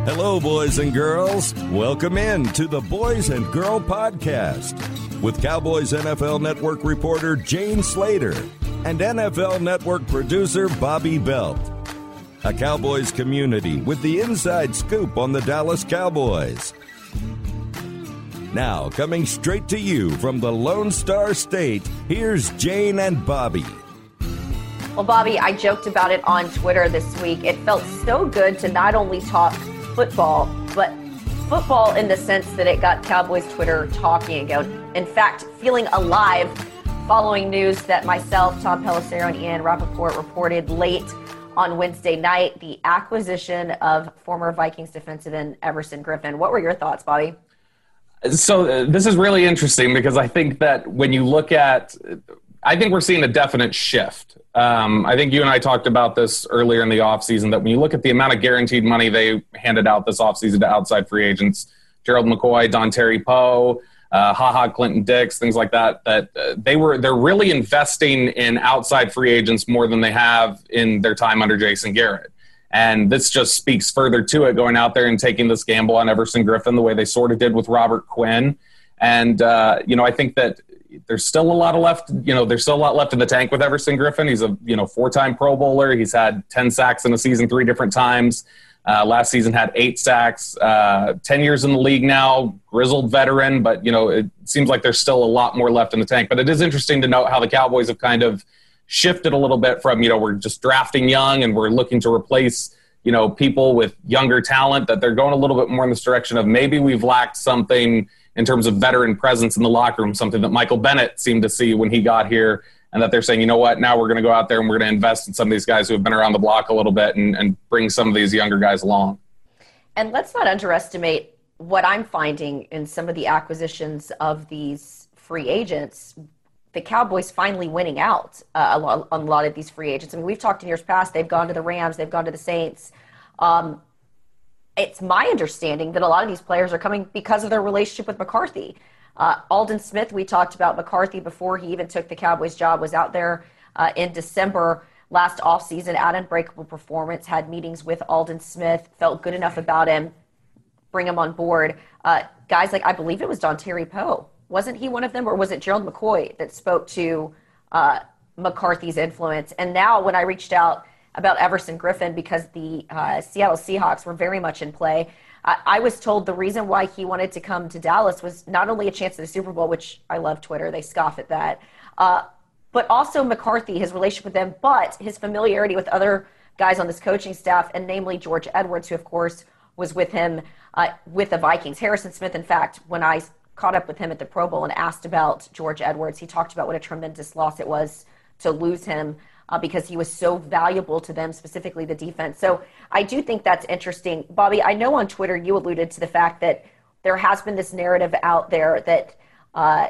Hello, boys and girls. Welcome in to the Boys and Girl Podcast with Cowboys NFL Network reporter Jane Slater and NFL Network producer Bobby Belt. A Cowboys community with the inside scoop on the Dallas Cowboys. Now, coming straight to you from the Lone Star State, here's Jane and Bobby. Well, Bobby, I joked about it on Twitter this week. It felt so good to not only talk football, but football in the sense that it got Cowboys Twitter talking again. In fact, feeling alive following news that myself, Tom Pelissero, and Ian Rappaport reported late on Wednesday night, the acquisition of former Vikings defensive end Everson Griffen. What were your thoughts, Bobby? So this is really interesting because I think that when you look at I think we're seeing a definite shift. I think you and I talked about this earlier in the offseason, that when you look at the amount of guaranteed money they handed out this offseason to outside free agents, Gerald McCoy, Dontari Poe, Clinton Dix, things like that, they're really investing in outside free agents more than they have in their time under Jason Garrett. And this just speaks further to it, going out there and taking this gamble on Everson Griffen the way they sort of did with Robert Quinn. And, I think that there's still a lot left in the tank with Everson Griffen. He's a, four-time Pro Bowler. He's had 10 sacks in a season 3 different times. Last season had 8 sacks, 10 years in the league now, grizzled veteran, but, it seems like there's still a lot more left in the tank. But it is interesting to note how the Cowboys have kind of shifted a little bit from, we're just drafting young and we're looking to replace, people with younger talent, that they're going a little bit more in this direction of maybe we've lacked something in terms of veteran presence in the locker room, something that Michael Bennett seemed to see when he got here, and that they're saying, you know what, now we're going to go out there and we're going to invest in some of these guys who have been around the block a little bit and bring some of these younger guys along. And let's not underestimate what I'm finding in some of the acquisitions of these free agents. The Cowboys finally winning out on a lot of these free agents. I mean, we've talked in years past, they've gone to the Rams, they've gone to the Saints. It's my understanding that a lot of these players are coming because of their relationship with McCarthy. Aldon Smith, we talked about McCarthy before he even took the Cowboys job, was out there in December last offseason at Unbreakable Performance, had meetings with Aldon Smith, felt good enough about him, bring him on board. Guys like, I believe it was Dontari Poe. Wasn't he one of them, or was it Gerald McCoy that spoke to McCarthy's influence? And now when I reached out about Everson Griffen, because the Seattle Seahawks were very much in play, I was told the reason why he wanted to come to Dallas was not only a chance at the Super Bowl, which I love Twitter, they scoff at that, but also McCarthy, his relationship with them, but his familiarity with other guys on this coaching staff, and namely George Edwards, who, of course, was with him with the Vikings. Harrison Smith, in fact, when I caught up with him at the Pro Bowl and asked about George Edwards, he talked about what a tremendous loss it was to lose him because he was so valuable to them, specifically the defense. So I do think that's interesting. Bobby, I know on Twitter you alluded to the fact that there has been this narrative out there that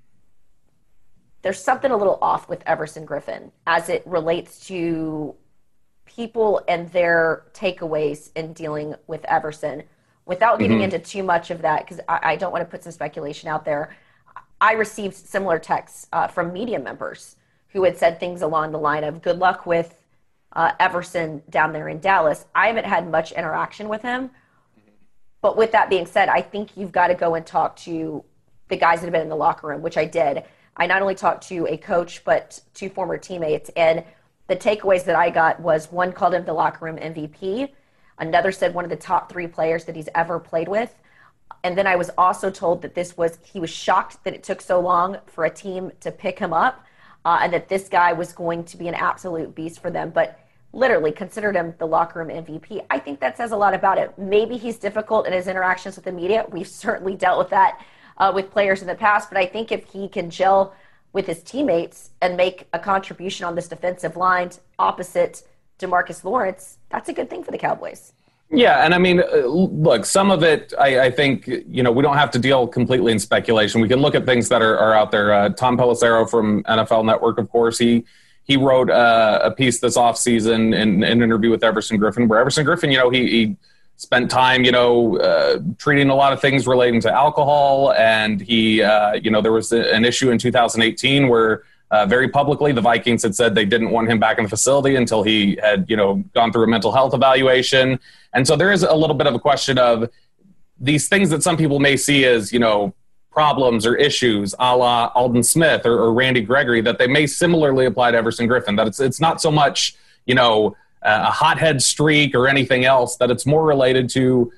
there's something a little off with Everson Griffen as it relates to people and their takeaways in dealing with Everson. Without getting into too much of that, because I don't want to put some speculation out there, I received similar texts from media members who had said things along the line of, good luck with Everson down there in Dallas. I haven't had much interaction with him. But with that being said, I think you've got to go and talk to the guys that have been in the locker room, which I did. I not only talked to a coach, but 2 former teammates. And the takeaways that I got was, one called him the locker room MVP. Another said one of the top 3 players that he's ever played with. And then I was also told that he was shocked that it took so long for a team to pick him up, and that this guy was going to be an absolute beast for them. But literally considered him the locker room MVP. I think that says a lot about it. Maybe he's difficult in his interactions with the media. We've certainly dealt with that with players in the past. But I think if he can gel with his teammates and make a contribution on this defensive line opposite DeMarcus Lawrence, that's a good thing for the Cowboys. Yeah, and I mean, look, some of it, I think, we don't have to deal completely in speculation. We can look at things that are out there. Tom Pelissero from NFL Network, of course, he wrote a piece this offseason in an interview with Everson Griffen, where Everson Griffen, he spent time, treating a lot of things relating to alcohol. And he, there was an issue in 2018 where very publicly. The Vikings had said they didn't want him back in the facility until he had, gone through a mental health evaluation. And so there is a little bit of a question of these things that some people may see as, problems or issues a la Aldon Smith or Randy Gregory, that they may similarly apply to Everson Griffen, that it's not so much, a hothead streak or anything else, that it's more related to,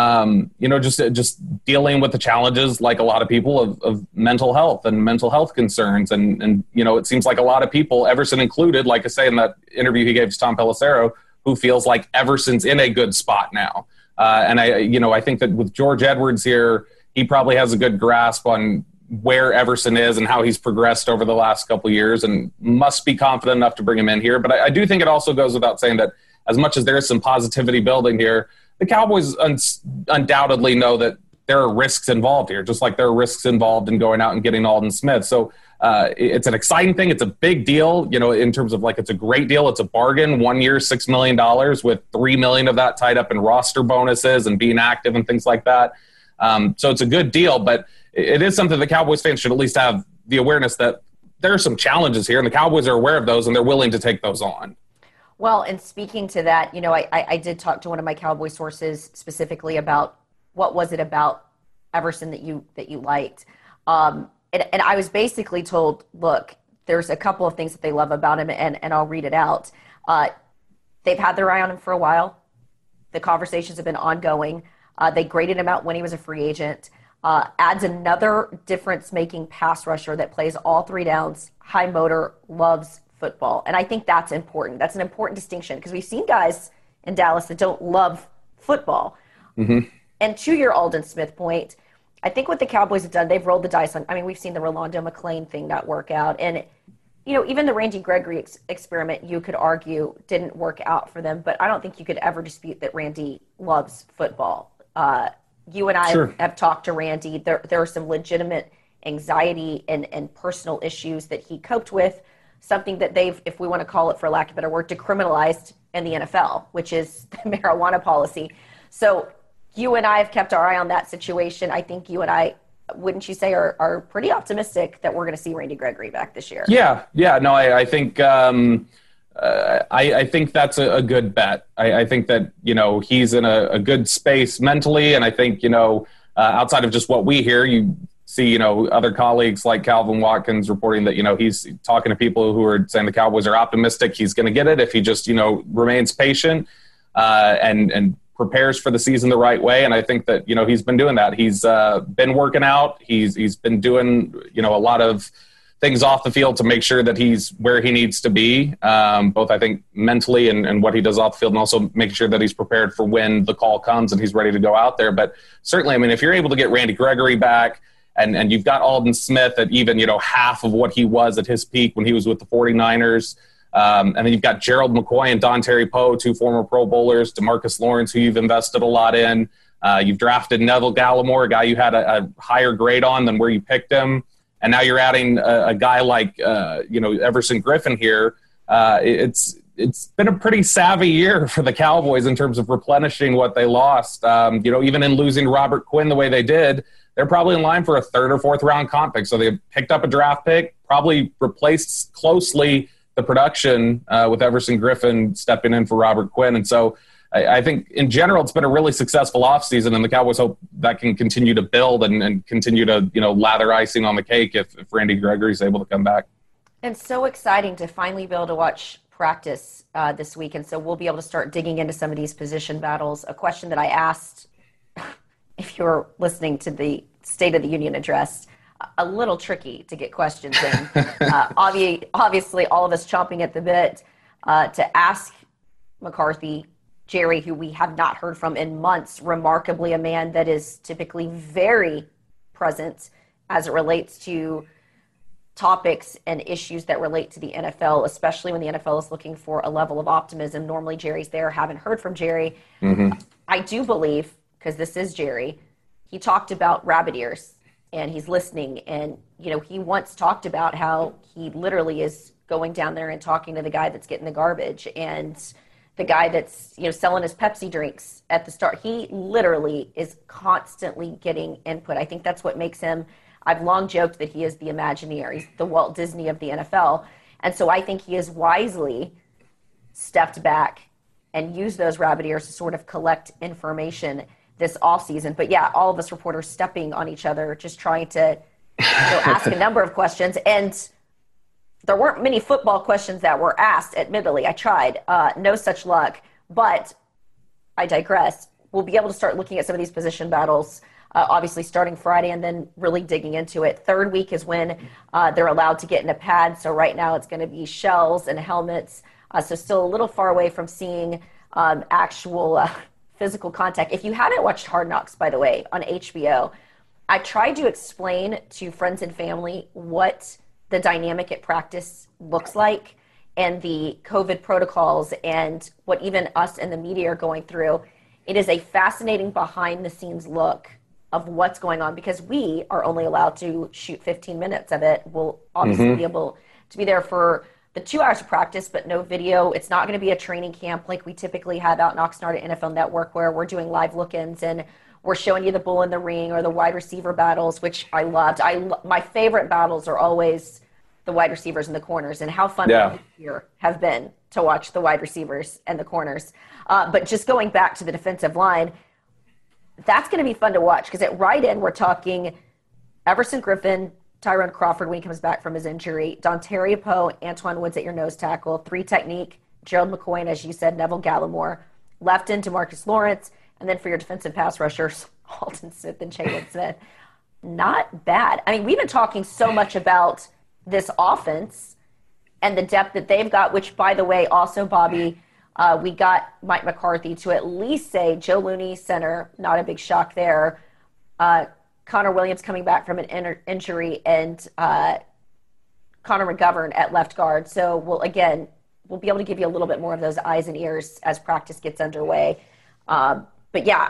just dealing with the challenges, like a lot of people, of mental health and mental health concerns. And it seems like a lot of people, Everson included, like I say in that interview he gave to Tom Pelissero, who feels like Everson's in a good spot now. And I think that with George Edwards here, he probably has a good grasp on where Everson is and how he's progressed over the last couple of years, and must be confident enough to bring him in here. But I do think it also goes without saying that as much as there's some positivity building here, the Cowboys undoubtedly know that there are risks involved here, just like there are risks involved in going out and getting Aldon Smith. So it's an exciting thing. It's a big deal, in terms of it's a great deal. It's a bargain, 1 year, $6 million, with $3 million of that tied up in roster bonuses and being active and things like that. So it's a good deal, but it is something the Cowboys fans should at least have the awareness that there are some challenges here, and the Cowboys are aware of those, and they're willing to take those on. Well, and speaking to that, I did talk to one of my Cowboy sources specifically about what was it about Everson that you liked. And I was basically told, look, there's a couple of things that they love about him, and I'll read it out. They've had their eye on him for a while. The conversations have been ongoing. They graded him out when he was a free agent. Adds another difference-making pass rusher that plays all three downs, high motor, loves football. And I think that's important. That's an important distinction, because we've seen guys in Dallas that don't love football. Mm-hmm. And to your Aldon Smith point, I think what the Cowboys have done, they've rolled the dice on. We've seen the Rolando McClain thing not work out. And, even the Randy Gregory experiment, you could argue, didn't work out for them. But I don't think you could ever dispute that Randy loves football. You and I Sure. have talked to Randy. There are some legitimate anxiety and personal issues that he coped with, something that they've, if we want to call it for lack of a better word, decriminalized in the NFL, which is the marijuana policy. So you and I have kept our eye on that situation. I think you and I, wouldn't you say, are pretty optimistic that we're going to see Randy Gregory back this year? Yeah. No, I think I think that's a good bet. I think that, he's in a good space mentally. And I think, outside of just what we hear, you see, other colleagues like Calvin Watkins reporting that, he's talking to people who are saying the Cowboys are optimistic he's going to get it if he just, remains patient and prepares for the season the right way. And I think that, he's been doing that. He's been working out. He's been doing, a lot of things off the field to make sure that he's where he needs to be, both, I think, mentally and what he does off the field, and also making sure that he's prepared for when the call comes and he's ready to go out there. But certainly, if you're able to get Randy Gregory back and you've got Aldon Smith at even, half of what he was at his peak when he was with the 49ers, and then you've got Gerald McCoy and Dontari Poe, two former Pro Bowlers, DeMarcus Lawrence, who you've invested a lot in. You've drafted Neville Gallimore, a guy you had a higher grade on than where you picked him. And now you're adding a guy like, Everson Griffen here. It's been a pretty savvy year for the Cowboys in terms of replenishing what they lost. Even in losing Robert Quinn the way they did, they're probably in line for a third or fourth round comp pick. So they picked up a draft pick, probably replaced closely the production with Everson Griffen stepping in for Robert Quinn. And so I think in general, it's been a really successful offseason, and the Cowboys hope that can continue to build and continue to, lather icing on the cake if Randy Gregory is able to come back. And so exciting to finally be able to watch practice this week. And so we'll be able to start digging into some of these position battles. A question that I asked, if you're listening to the State of the Union address, a little tricky to get questions in. Obviously, all of us chomping at the bit to ask McCarthy, Jerry, who we have not heard from in months, remarkably a man that is typically very present as it relates to topics and issues that relate to the NFL, especially when the NFL is looking for a level of optimism. Normally Jerry's there. Haven't heard from Jerry. Mm-hmm. I do believe, because this is Jerry, he talked about rabbit ears and he's listening. And, he once talked about how he literally is going down there and talking to the guy that's getting the garbage and the guy that's, selling his Pepsi drinks at the start. He literally is constantly getting input. I think that's what makes him I've long joked that he is the Imagineer. He's the Walt Disney of the NFL. And so I think he has wisely stepped back and used those rabbit ears to sort of collect information this offseason. But yeah, all of us reporters stepping on each other, just trying to ask a number of questions. And there weren't many football questions that were asked, admittedly. I tried. No such luck. But I digress. We'll be able to start looking at some of these position battles, obviously starting Friday and then really digging into it. Third week is when they're allowed to get in a pad. So right now it's going to be shells and helmets. So still a little far away from seeing actual physical contact. If you haven't watched Hard Knocks, by the way, on HBO, I tried to explain to friends and family what the dynamic at practice looks like and the COVID protocols and what even us and the media are going through. It is a fascinating behind-the-scenes look of what's going on because we are only allowed to shoot 15 minutes of it. We'll obviously be able to be there for the 2 hours of practice, but no video. It's not going to be a training camp like we typically have out in Oxnard at NFL Network where we're doing live look-ins and we're showing you the bull in the ring or the wide receiver battles, which I loved. My favorite battles are always the wide receivers and the corners, and how fun this year have been to watch the wide receivers and the corners. But just going back to the defensive line, that's going to be fun to watch because at right end, we're talking Everson Griffin, Tyrone Crawford when he comes back from his injury, Dontaria Poe, Antoine Woods at your nose tackle, 3 technique, Gerald McCoy, and as you said, Neville Gallimore. Left end, DeMarcus Lawrence, and then for your defensive pass rushers, Aldon Smith and Jalen Smith. Not bad. I mean, we've been talking so much about this offense and the depth that they've got, which, by the way, also, Bobby, we got Mike McCarthy to at least say Joe Looney, center, not a big shock there. Connor Williams coming back from an injury, and Connor McGovern at left guard. So we'll be able to give you a little bit more of those eyes and ears as practice gets underway. But yeah,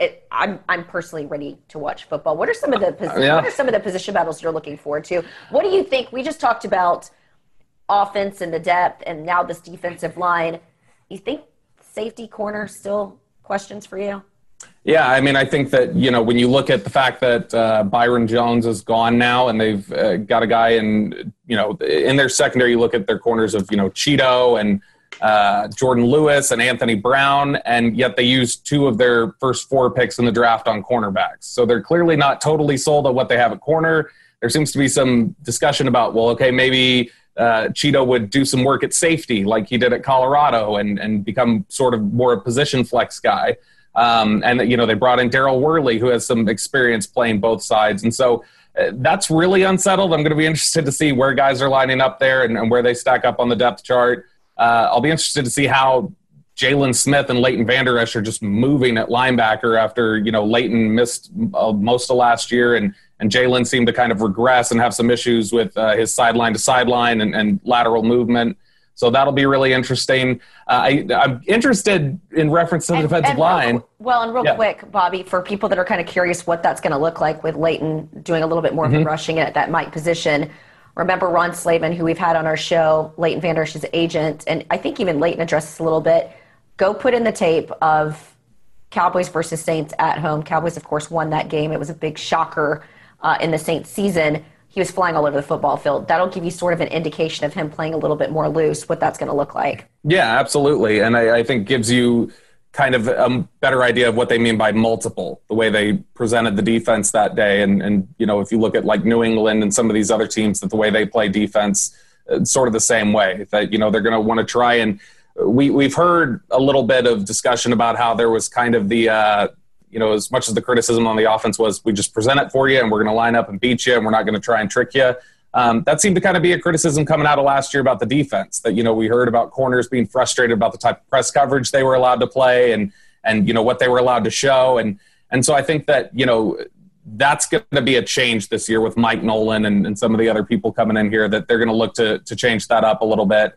I'm personally ready to watch football. What are some of the position battles you're looking forward to? What do you think? We just talked about offense and the depth, and now this defensive line. You think safety, corner still questions for you? Yeah, I mean, I think that, when you look at the fact that Byron Jones is gone now and they've got a guy in their secondary, you look at their corners of, Cheeto and Jordan Lewis and Anthony Brown, and yet they used 2 of their first 4 picks in the draft on cornerbacks. So they're clearly not totally sold on what they have at corner. There seems to be some discussion about, maybe Cheeto would do some work at safety like he did at Colorado and become sort of more a position flex guy. And they brought in Darryl Worley, who has some experience playing both sides. And so that's really unsettled. I'm going to be interested to see where guys are lining up there and where they stack up on the depth chart. I'll be interested to see how Jalen Smith and Leighton Vander Esch are just moving at linebacker after, Leighton missed most of last year and Jalen seemed to kind of regress and have some issues with his sideline to sideline and lateral movement. So that'll be really interesting. I'm interested in reference to the defensive line. Real quick, Bobby, for people that are kind of curious what that's going to look like with Leighton doing a little bit more of the rushing at that Mike position. Remember Ron Slavin, who we've had on our show, Leighton Vander Esch's agent, and I think even Leighton addressed this a little bit. Go put in the tape of Cowboys versus Saints at home. Cowboys, of course, won that game. It was a big shocker in the Saints season. He was flying all over the football field. That'll give you sort of an indication of him playing a little bit more loose, what that's going to look like. Yeah, absolutely. And I think gives you kind of a better idea of what they mean by multiple, the way they presented the defense that day. And if you look at like New England and some of these other teams, that the way they play defense, it's sort of the same way that, they're going to want to try. And we've heard a little bit of discussion about how there was kind of the, as much as the criticism on the offense was, we just present it for you and we're going to line up and beat you and we're not going to try and trick you. That seemed to kind of be a criticism coming out of last year about the defense, that, we heard about corners being frustrated about the type of press coverage they were allowed to play and what they were allowed to show. And so I think that, that's going to be a change this year with Mike Nolan and some of the other people coming in here, that they're going to look to change that up a little bit.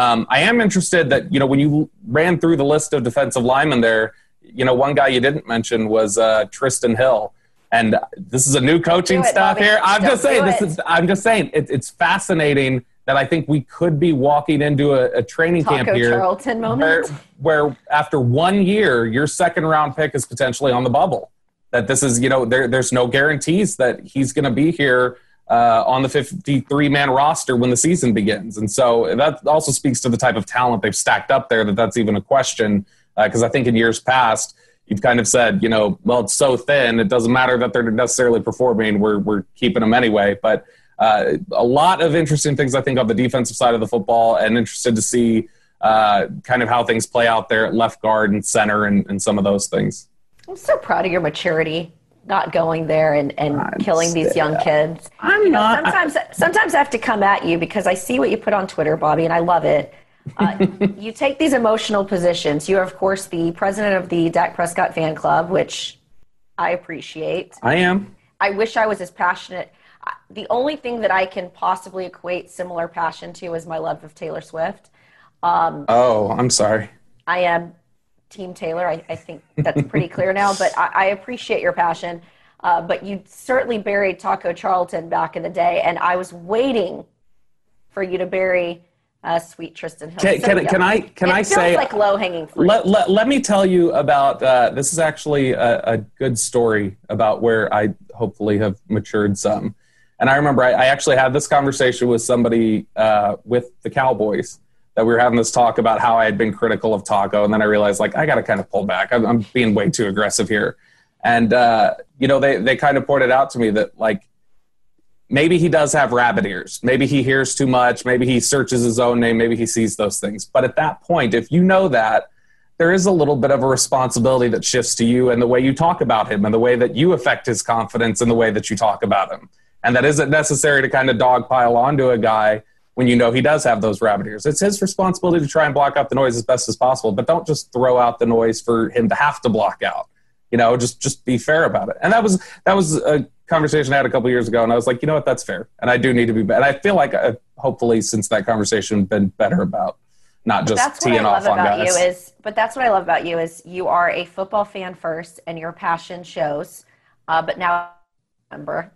I am interested that, when you ran through the list of defensive linemen there, one guy you didn't mention was Tristan Hill. And this is a new coaching staff Bobby. here. I'm just saying it's fascinating that I think we could be walking into a training camp here Charlton moment. Where after 1 year, your second round pick is potentially on the bubble. that this is, there's no guarantees that he's going to be here on the 53-man roster when the season begins. And so that also speaks to the type of talent they've stacked up there, that's even a question. Because I think in years past, you've kind of said, well, it's so thin, it doesn't matter that they're necessarily performing. We're keeping them anyway. But a lot of interesting things, I think, on the defensive side of the football, and interested to see kind of how things play out there at left guard and center and some of those things. I'm so proud of your maturity, not going there and killing these young kids. Sometimes I have to come at you because I see what you put on Twitter, Bobby, and I love it. You take these emotional positions. You are, of course, the president of the Dak Prescott fan club, which I appreciate. I am. I wish I was as passionate. The only thing that I can possibly equate similar passion to is my love of Taylor Swift. I'm sorry. I am Team Taylor. I think that's pretty clear now, but I appreciate your passion. But you certainly buried Taco Charlton back in the day, and I was waiting for you to bury sweet Tristan Hill. Can I say, like low-hanging fruit. Let me tell you about, this is actually a good story about where I hopefully have matured some. And I remember I actually had this conversation with somebody with the Cowboys, that we were having this talk about how I had been critical of Taco. And then I realized, I got to kind of pull back. I'm being way too aggressive here. And, they kind of pointed out to me that, maybe he does have rabbit ears. Maybe he hears too much. Maybe he searches his own name. Maybe he sees those things. But at that point, if you know that, there is a little bit of a responsibility that shifts to you and the way you talk about him and the way that you affect his confidence and the way that you talk about him. And that isn't necessary to kind of dogpile onto a guy when you know he does have those rabbit ears. It's his responsibility to try and block out the noise as best as possible, but don't just throw out the noise for him to have to block out. Just be fair about it. And that was a conversation I had a couple years ago, and I was like, you know what, that's fair. And I do need to be better. And I feel like hopefully since that conversation been better about not just teeing off on guys. But that's what I love about you is you are a football fan first, and your passion shows. But now, remember,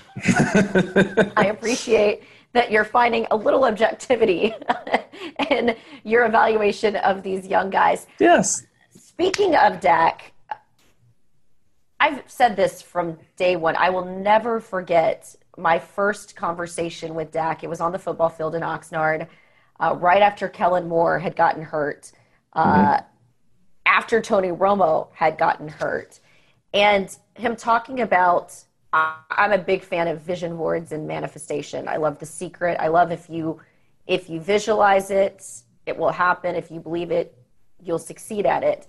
I appreciate that you're finding a little objectivity in your evaluation of these young guys. Yes. Speaking of Dak, I've said this from day one. I will never forget my first conversation with Dak. It was on the football field in Oxnard, right after Kellen Moore had gotten hurt, after Tony Romo had gotten hurt, and him talking about, I'm a big fan of vision boards and manifestation. I love The Secret. I love if you visualize it, it will happen. If you believe it, you'll succeed at it.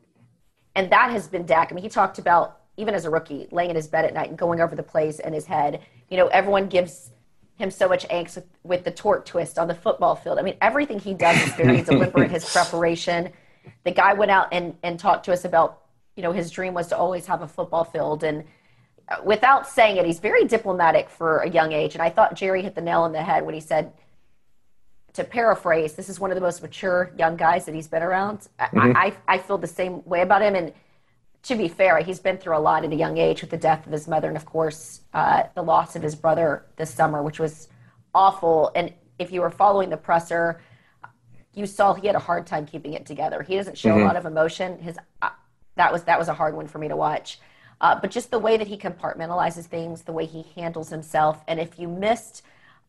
And that has been Dak. I mean, he talked about, even as a rookie, laying in his bed at night and going over the plays in his head. Everyone gives him so much angst with the torque twist on the football field. I mean, everything he does is very deliberate, his preparation. The guy went out and talked to us about, his dream was to always have a football field. And without saying it, he's very diplomatic for a young age. And I thought Jerry hit the nail on the head when he said, to paraphrase, this is one of the most mature young guys that he's been around. I feel the same way about him. And to be fair, he's been through a lot at a young age with the death of his mother and, of course, the loss of his brother this summer, which was awful. And if you were following the presser, you saw he had a hard time keeping it together. He doesn't show a lot of emotion. That was a hard one for me to watch. But just the way that he compartmentalizes things, the way he handles himself. And if you missed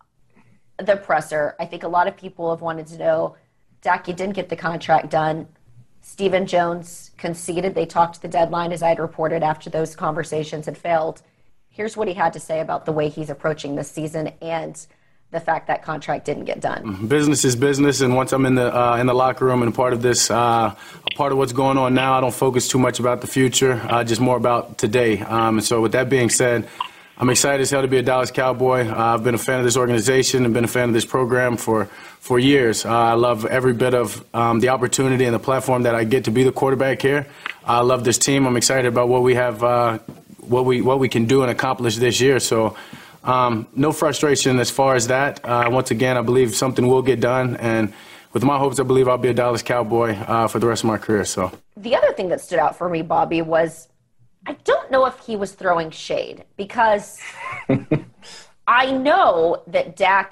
the presser, I think a lot of people have wanted to know, Dak, you didn't get the contract done. Stephen Jones conceded. They talked to the deadline, as I had reported, after those conversations had failed. Here's what he had to say about the way he's approaching this season and the fact that contract didn't get done. Business is business, and once I'm in the locker room and a part of this, a part of what's going on now, I don't focus too much about the future, just more about today. And so with that being said, I'm excited as hell to be a Dallas Cowboy. I've been a fan of this organization and been a fan of this program for years. I love every bit of the opportunity and the platform that I get to be the quarterback here. I love this team. I'm excited about what we have, what we can do and accomplish this year. So no frustration as far as that. Once again, I believe something will get done, and with my hopes, I believe I'll be a Dallas Cowboy for the rest of my career. So the other thing that stood out for me, Bobby, was I don't know if he was throwing shade, because I know that Dak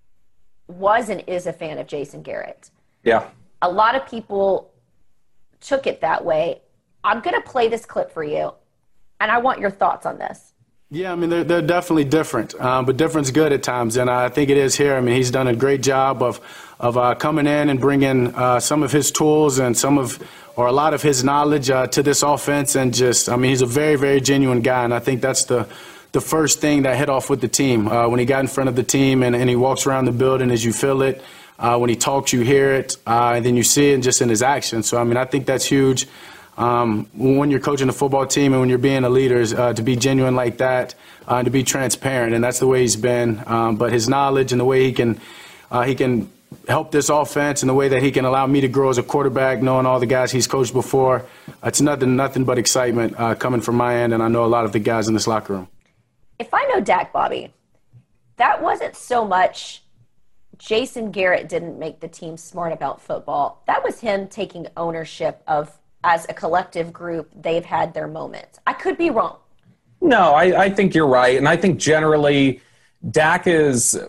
was and is a fan of Jason Garrett. Yeah. A lot of people took it that way. I'm going to play this clip for you. And I want your thoughts on this. Yeah, I mean, they're definitely different, but different's good at times, and I think it is here. I mean, he's done a great job of coming in and bringing some of his tools and a lot of his knowledge to this offense, and he's a very, very genuine guy, and I think that's the first thing that hit off with the team. When he got in front of the team and he walks around the building, as you feel it, when he talks, you hear it, and then you see it just in his actions. So, I mean, I think that's huge. When you're coaching a football team and when you're being a leader, to be genuine like that, and to be transparent, and that's the way he's been. But his knowledge and the way he can help this offense and the way that he can allow me to grow as a quarterback, knowing all the guys he's coached before, it's nothing but excitement coming from my end, and I know a lot of the guys in this locker room. If I know Dak, Bobby, that wasn't so much Jason Garrett didn't make the team smart about football. That was him taking ownership of, as a collective group, they've had their moments. I could be wrong. No, I think you're right. And I think generally Dak is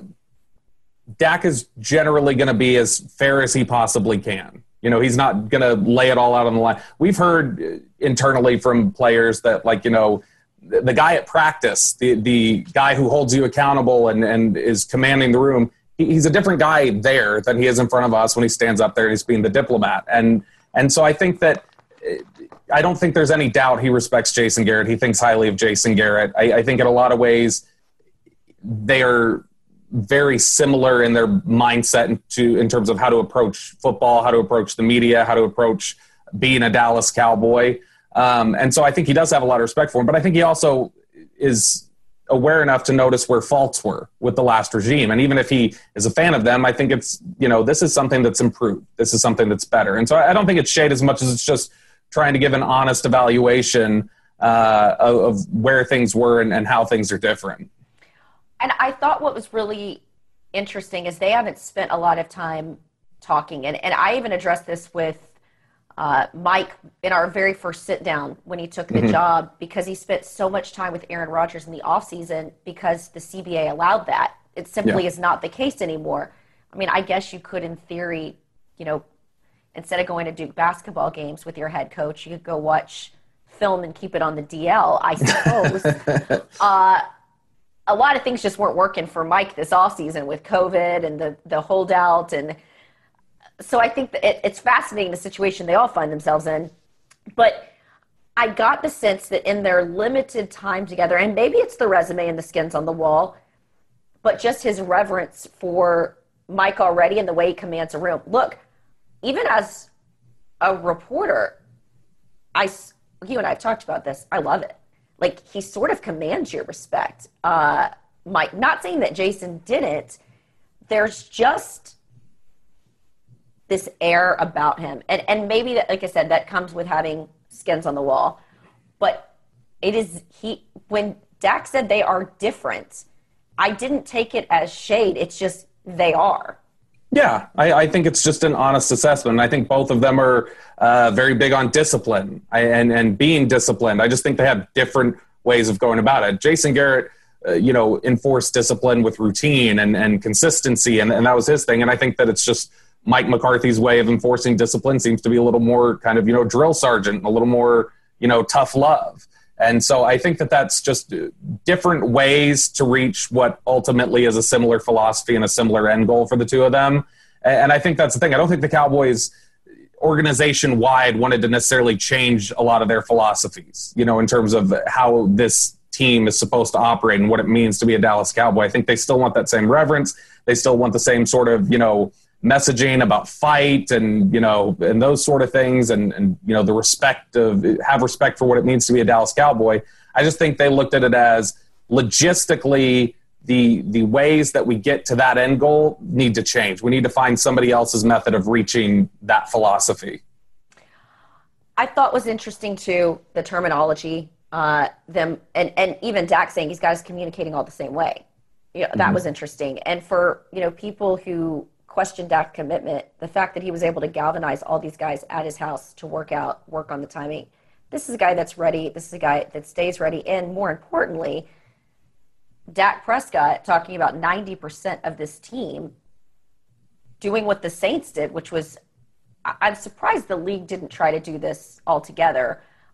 generally going to be as fair as he possibly can. You know, he's not going to lay it all out on the line. We've heard internally from players that, like, you know, the guy at practice, the guy who holds you accountable and is commanding the room, he's a different guy there than he is in front of us when he stands up there and he's being the diplomat. And so I think that I don't think there's any doubt he respects Jason Garrett. He thinks highly of Jason Garrett. I think in a lot of ways they are very similar in their mindset in terms of how to approach football, how to approach the media, how to approach being a Dallas Cowboy. And so I think he does have a lot of respect for him, but I think he also is aware enough to notice where faults were with the last regime. And even if he is a fan of them, I think it's, you know, this is something that's improved. This is something that's better. And so I don't think it's shade as much as it's just trying to give an honest evaluation of where things were and how things are different. And I thought what was really interesting is they haven't spent a lot of time talking. And I even addressed this with Mike in our very first sit down when he took the job, because he spent so much time with Aaron Rodgers in the offseason because the CBA allowed that. It simply is not the case anymore. I mean, I guess you could, in theory, you know, instead of going to Duke basketball games with your head coach, you could go watch film and keep it on the DL, I suppose. A lot of things just weren't working for Mike this offseason with COVID and the holdout. And so I think that it's fascinating, the situation they all find themselves in. But I got the sense that in their limited time together, and maybe it's the resume and the skins on the wall, but just his reverence for Mike already and the way he commands a room. Look, even as a reporter, you and I have talked about this, I love it. Like, he sort of commands your respect. Mike, not saying that Jason didn't. There's just this air about him. And maybe, that, like I said, that comes with having skins on the wall. But it is, when Dak said they are different, I didn't take it as shade. It's just they are. Yeah, I think it's just an honest assessment. I think both of them are very big on discipline and being disciplined. I just think they have different ways of going about it. Jason Garrett, enforced discipline with routine and consistency, and that was his thing. And I think that it's just Mike McCarthy's way of enforcing discipline seems to be a little more kind of, drill sergeant, a little more, tough love. And so I think that that's just different ways to reach what ultimately is a similar philosophy and a similar end goal for the two of them. And I think that's the thing. I don't think the Cowboys organization-wide wanted to necessarily change a lot of their philosophies, in terms of how this team is supposed to operate and what it means to be a Dallas Cowboy. I think they still want that same reverence. They still want the same sort of, messaging about fight and, and those sort of things and the respect have respect for what it means to be a Dallas Cowboy. I just think they looked at it as logistically the ways that we get to that end goal need to change. We need to find somebody else's method of reaching that philosophy. I thought was interesting too, the terminology, and even Dak saying he's got us communicating all the same way. That was interesting. And for, people who question Dak's commitment, the fact that he was able to galvanize all these guys at his house to work on the timing. This is a guy that's ready. This is a guy that stays ready. And more importantly, Dak Prescott talking about 90% of this team doing what the Saints did, which was, I'm surprised the league didn't try to do this altogether.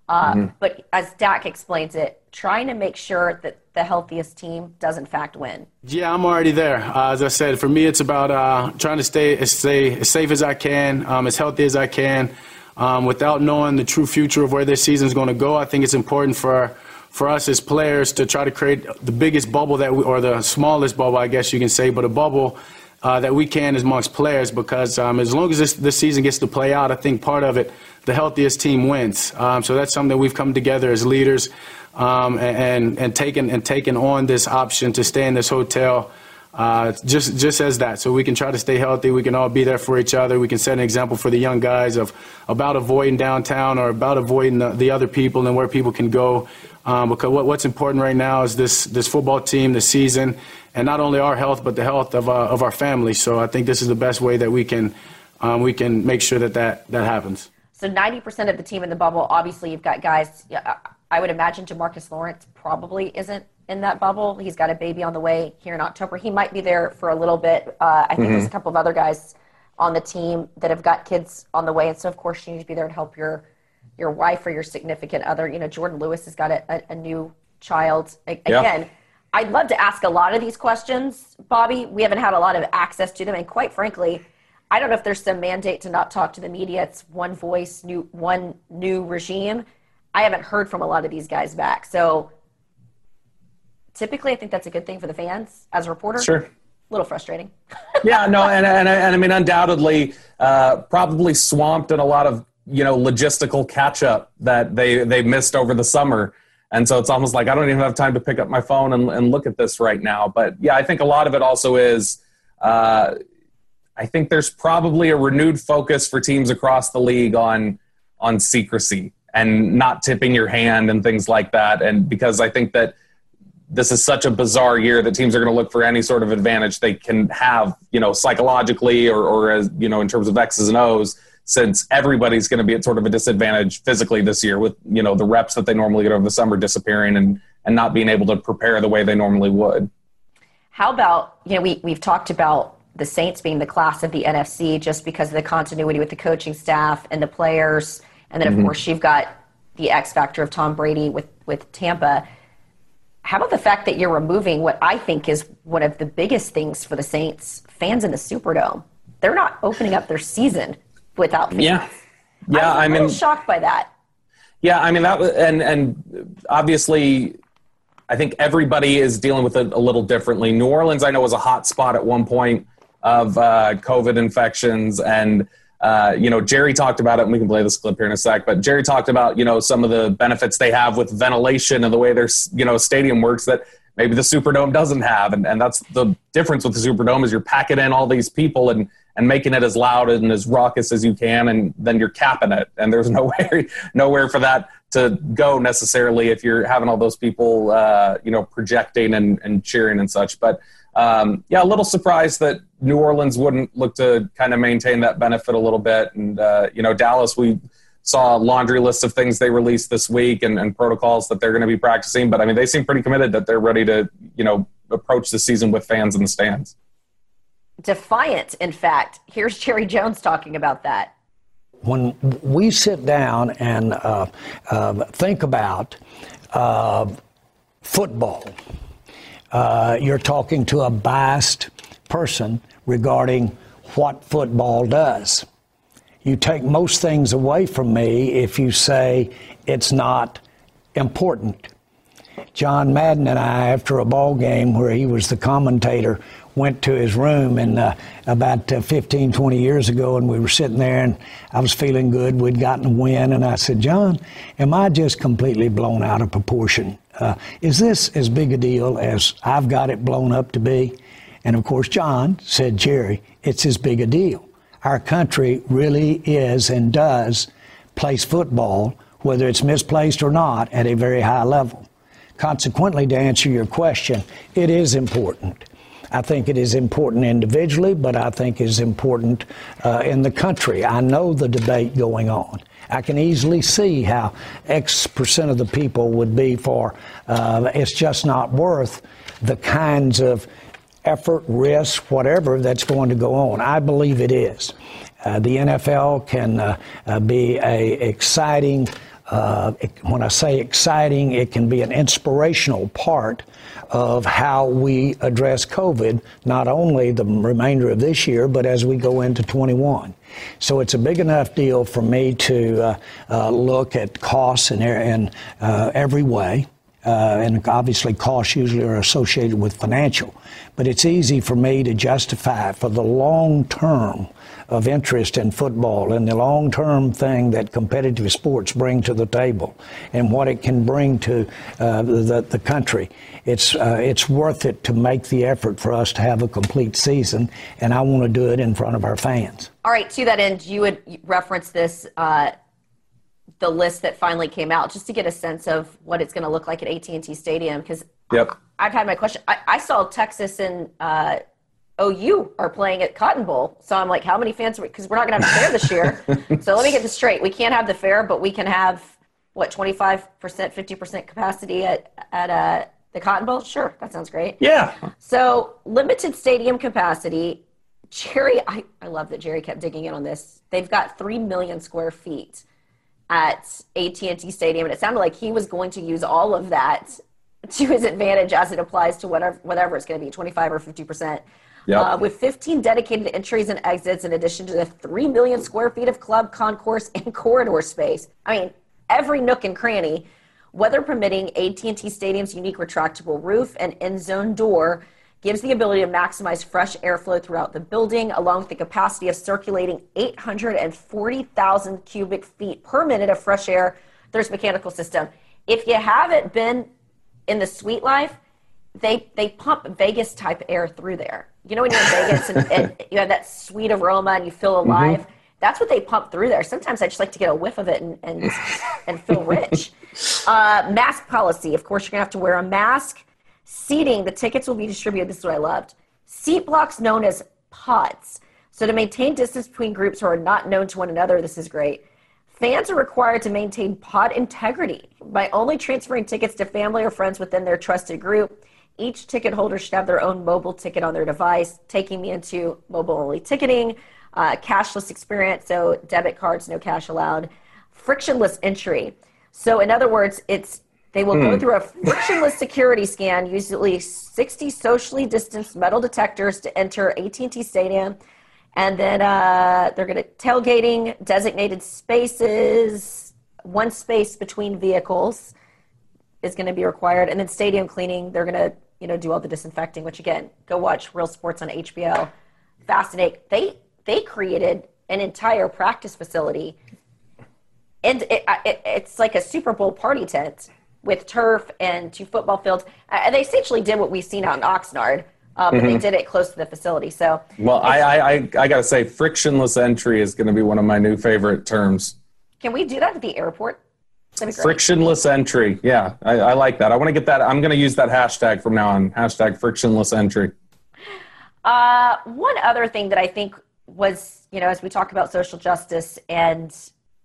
But as Dak explains it, trying to make sure that the healthiest team does in fact win. Yeah, I'm already there. As I said, for me, it's about trying to stay as safe as I can, as healthy as I can. Without knowing the true future of where this season is going to go, I think it's important for us as players to try to create the biggest bubble or the smallest bubble, I guess you can say, but a bubble that we can amongst players, because as long as this season gets to play out, I think part of it, the healthiest team wins. So that's something that we've come together as leaders and taken on this option to stay in this hotel just as that. So we can try to stay healthy. We can all be there for each other. We can set an example for the young guys about avoiding downtown or about avoiding the other people and where people can go. Because what's important right now is this football team, the season, and not only our health, but the health of our families. So I think this is the best way that we can make sure that happens. So 90% of the team in the bubble, obviously you've got guys, I would imagine DeMarcus Lawrence probably isn't in that bubble. He's got a baby on the way here in October. He might be there for a little bit. I think there's a couple of other guys on the team that have got kids on the way. And so, of course, you need to be there to help your wife or your significant other. You know, Jordan Lewis has got a new child. Again, I'd love to ask a lot of these questions, Bobby. We haven't had a lot of access to them. And quite frankly, I don't know if there's some mandate to not talk to the media. It's one voice, one new regime. I haven't heard from a lot of these guys back. So typically I think that's a good thing for the fans as a reporter. Sure. A little frustrating. Yeah, no, and I mean, undoubtedly probably swamped in a lot of, logistical catch-up that they missed over the summer. And so it's almost like I don't even have time to pick up my phone and look at this right now. But, yeah, I think a lot of it also is I think there's probably a renewed focus for teams across the league on secrecy and not tipping your hand and things like that. And because I think that this is such a bizarre year that teams are going to look for any sort of advantage they can have, psychologically or as, in terms of X's and O's, since everybody's going to be at sort of a disadvantage physically this year with, the reps that they normally get over the summer disappearing and not being able to prepare the way they normally would. How about, we've talked about the Saints being the class of the NFC just because of the continuity with the coaching staff and the players. And then, of course, you've got the X factor of Tom Brady with Tampa. How about the fact that you're removing what I think is one of the biggest things for the Saints, fans in the Superdome? They're not opening up their season without fans. Yeah, I'm a little shocked by that. Yeah, I mean, that and obviously I think everybody is dealing with it a little differently. New Orleans, I know, was a hot spot at one point of COVID infections. And, Jerry talked about it, and we can play this clip here in a sec, but Jerry talked about, some of the benefits they have with ventilation and the way their, stadium works that maybe the Superdome doesn't have. And that's the difference with the Superdome is you're packing in all these people and making it as loud and as raucous as you can, and then you're capping it. And there's nowhere for that to go necessarily if you're having all those people, projecting and cheering and such. But, a little surprised that New Orleans wouldn't look to kind of maintain that benefit a little bit. And, Dallas, we saw a laundry list of things they released this week and protocols that they're going to be practicing. But, I mean, they seem pretty committed that they're ready to, approach the season with fans in the stands. Defiant, in fact. Here's Jerry Jones talking about that. When we sit down and think about football, you're talking to a biased person regarding what football does. You take most things away from me if you say it's not important. John Madden and I, after a ball game where he was the commentator, went to his room and about 15, 20 years ago, and we were sitting there, and I was feeling good. We'd gotten a win, and I said, John, am I just completely blown out of proportion? Is this as big a deal as I've got it blown up to be? And, of course, John said, Jerry, it's as big a deal. Our country really is and does place football, whether it's misplaced or not, at a very high level. Consequently, to answer your question, it is important. I think it is important individually, but I think it is important in the country. I know the debate going on. I can easily see how X percent of the people would be for it's just not worth the kinds of effort, risk, whatever that's going to go on. I believe it is. The NFL can be an exciting when I say exciting, it can be an inspirational part of how we address COVID, not only the remainder of this year, but as we go into 21. So it's a big enough deal for me to look at costs in every way. And obviously costs usually are associated with financial. But it's easy for me to justify for the long term of interest in football and the long-term thing that competitive sports bring to the table and what it can bring to the country. It's worth it to make the effort for us to have a complete season, and I want to do it in front of our fans. All right, to that end, you would reference this, the list that finally came out, just to get a sense of what it's going to look like at AT&T Stadium, because I've had my question. I saw Texas and OU are playing at Cotton Bowl, so I'm like, how many fans? Because we're not going to have a fair this year. So let me get this straight. We can't have the fair, but we can have, 25%, 50% capacity at the Cotton Bowl? Sure, that sounds great. Yeah. So limited stadium capacity. Jerry, I love that Jerry kept digging in on this. They've got 3 million square feet at AT&T Stadium, and it sounded like he was going to use all of that to his advantage as it applies to whatever it's going to be, 25 or 50%. Yep. With 15 dedicated entries and exits in addition to the 3 million square feet of club, concourse, and corridor space. I mean, every nook and cranny, weather permitting, AT&T Stadium's unique retractable roof and end zone door gives the ability to maximize fresh airflow throughout the building, along with the capacity of circulating 840,000 cubic feet per minute of fresh air through its mechanical system. If you haven't been in the suite life, they pump Vegas-type air through there. You know when you're in Vegas and you have that sweet aroma and you feel alive? Mm-hmm. That's what they pump through there. Sometimes I just like to get a whiff of it and feel rich. Mask policy. Of course, you're going to have to wear a mask. Seating, the tickets will be distributed. This is what I loved. Seat blocks known as pods. So to maintain distance between groups who are not known to one another, this is great. Fans are required to maintain pod integrity by only transferring tickets to family or friends within their trusted group. Each ticket holder should have their own mobile ticket on their device, taking me into mobile-only ticketing, cashless experience, so debit cards, no cash allowed, frictionless entry. So in other words, they will go through a frictionless security scan, usually 60 socially distanced metal detectors to enter AT&T Stadium. And then they're going to tailgating, designated spaces, one space between vehicles is going to be required. And then stadium cleaning, they're going to do all the disinfecting, which again, go watch Real Sports on HBO. Fascinating. They created an entire practice facility. And it's like a Super Bowl party tent with turf and 2 football fields. They essentially did what we've seen out in Oxnard, but they did it close to the facility. So, well, I got to say, frictionless entry is going to be one of my new favorite terms. Can we do that at the airport? Frictionless entry. Yeah, I like that. I want to get that. I'm going to use that hashtag from now on. Hashtag frictionless entry. One other thing that I think was, as we talk about social justice and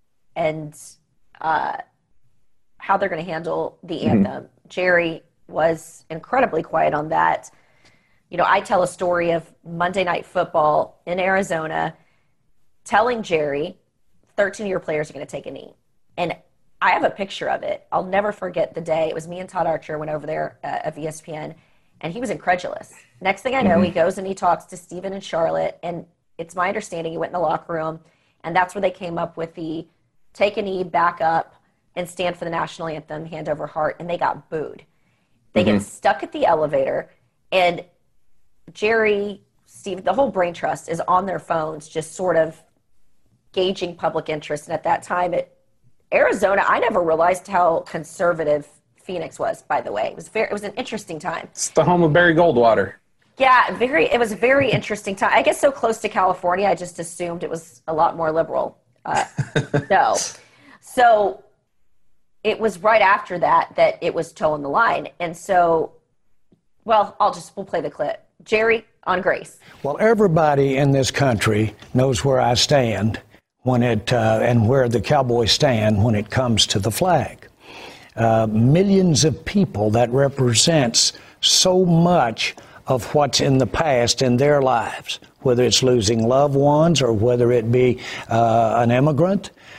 how they're going to handle the anthem, Jerry was incredibly quiet on that. I tell a story of Monday Night Football in Arizona, telling Jerry 13-year players are going to take a knee. And I have a picture of it. I'll never forget the day. It was me and Todd Archer went over there of ESPN, and he was incredulous. Next thing I know, he goes and he talks to Steven and Charlotte, and it's my understanding he went in the locker room, and that's where they came up with the take a knee, back up, and stand for the national anthem, hand over heart, and they got booed. They get stuck at the elevator, and Jerry, Steve, the whole Brain Trust is on their phones just sort of gauging public interest. And at that time, Arizona, I never realized how conservative Phoenix was, by the way. It was an interesting time. It's the home of Barry Goldwater. Yeah, it was a very interesting time. I guess so close to California, I just assumed it was a lot more liberal. No. So it was right after that it was toeing the line. And so, we'll play the clip. Jerry, on Grace. Well, everybody in this country knows where I stand and where the Cowboys stand when it comes to the flag. Millions of people, that represents so much of what's in the past in their lives, whether it's losing loved ones or whether it be an immigrant.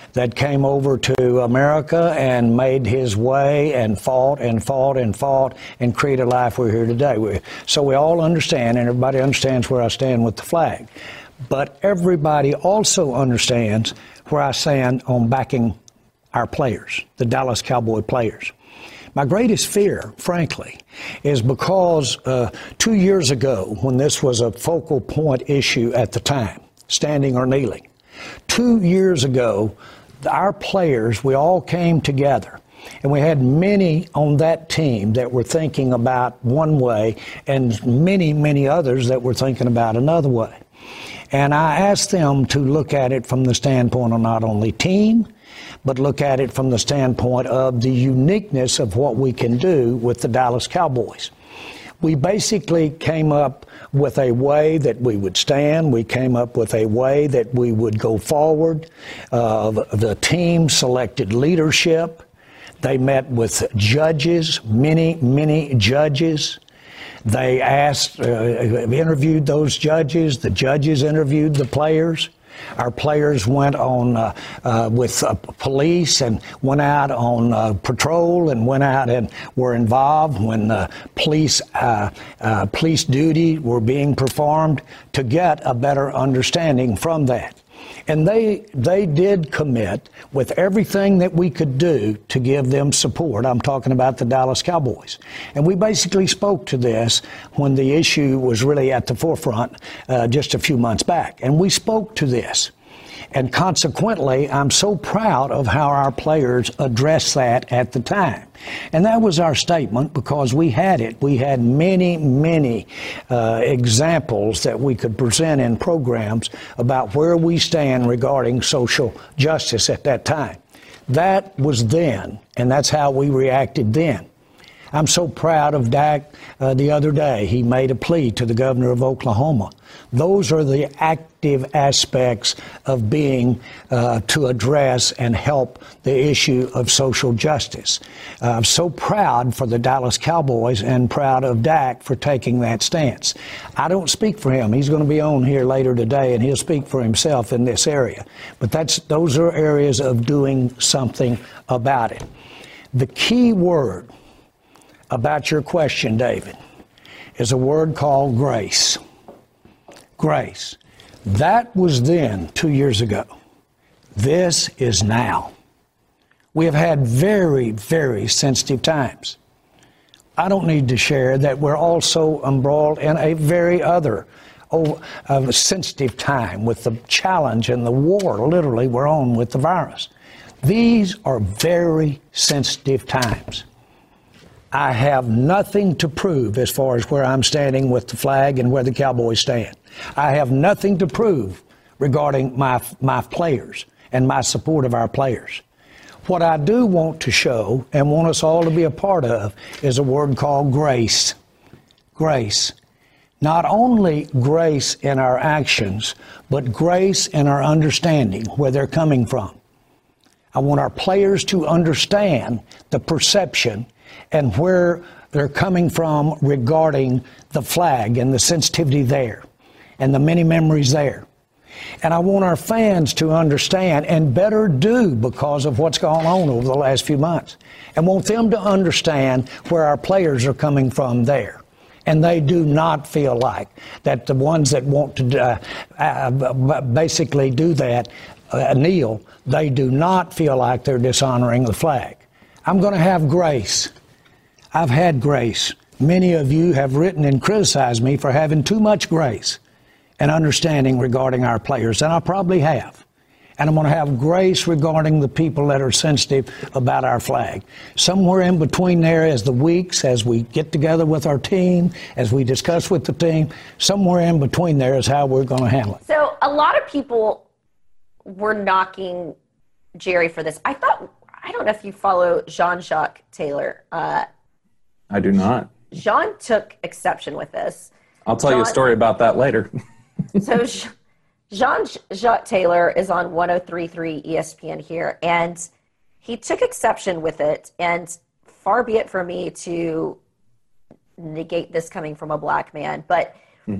that came over to America and made his way and fought and fought and fought and created a life we're here today. So we all understand, and everybody understands where I stand with the flag. But everybody also understands where I stand on backing our players, the Dallas Cowboy players. My greatest fear, frankly, is because 2 years ago, when this was a focal point issue at the time, standing or kneeling, 2 years ago, our players, we all came together, and we had many on that team that were thinking about one way and many, many others that were thinking about another way. And I asked them to look at it from the standpoint of not only team, but look at it from the standpoint of the uniqueness of what we can do with the Dallas Cowboys. We basically came up with a way that we would stand. We came up with a way that we would go forward. The team selected leadership. They met with judges, many judges. They interviewed those judges. The judges interviewed the players. Our players went on with police and went out on patrol and went out and were involved when police duty were being performed to get a better understanding from that. And they did commit with everything that we could do to give them support. I'm talking about the Dallas Cowboys. And we basically spoke to this when the issue was really at the forefront just a few months back. And we spoke to this. And consequently, I'm so proud of how our players addressed that at the time. And that was our statement because we had it. We had many examples that we could present in programs about where we stand regarding social justice at that time. That was then, and that's how we reacted then. I'm so proud of Dak the other day. He made a plea to the governor of Oklahoma. Those are the active aspects of being to address and help the issue of social justice. I'm so proud for the Dallas Cowboys and proud of Dak for taking that stance. I don't speak for him. He's going to be on here later today, and he'll speak for himself in this area. But those are areas of doing something about it. The key word about your question, David, is a word called grace. Grace. That was then 2 years ago. This is now. We have had very sensitive times. I don't need to share that we're also embroiled in a very other sensitive time with the challenge and the war literally we're on with the virus. These are very sensitive times. I have nothing to prove as far as where I'm standing with the flag and where the Cowboys stand. I have nothing to prove regarding my players and my support of our players. What I do want to show and want us all to be a part of is a word called grace. Grace. Not only grace in our actions, but grace in our understanding where they're coming from. I want our players to understand the perception and where they're coming from regarding the flag and the sensitivity there and the many memories there. And I want our fans to understand and better do because of what's gone on over the last few months. And want them to understand where our players are coming from there. And they do not feel like that the ones that want to basically do that, kneel, they do not feel like they're dishonoring the flag. I'm going to have grace. I've had grace. Many of you have written and criticized me for having too much grace and understanding regarding our players, and I probably have. And I'm going to have grace regarding the people that are sensitive about our flag. Somewhere in between there, as the weeks, as we get together with our team, as we discuss with the team, somewhere in between there is how we're going to handle it. So a lot of people were knocking Jerry for this. I don't know if you follow Jean-Jacques Taylor. I do not. Jean took exception with this. I'll tell you a story about that later. So Jean-Jacques Taylor is on 103.3 ESPN here, and he took exception with it, and far be it for me to negate this coming from a black man, but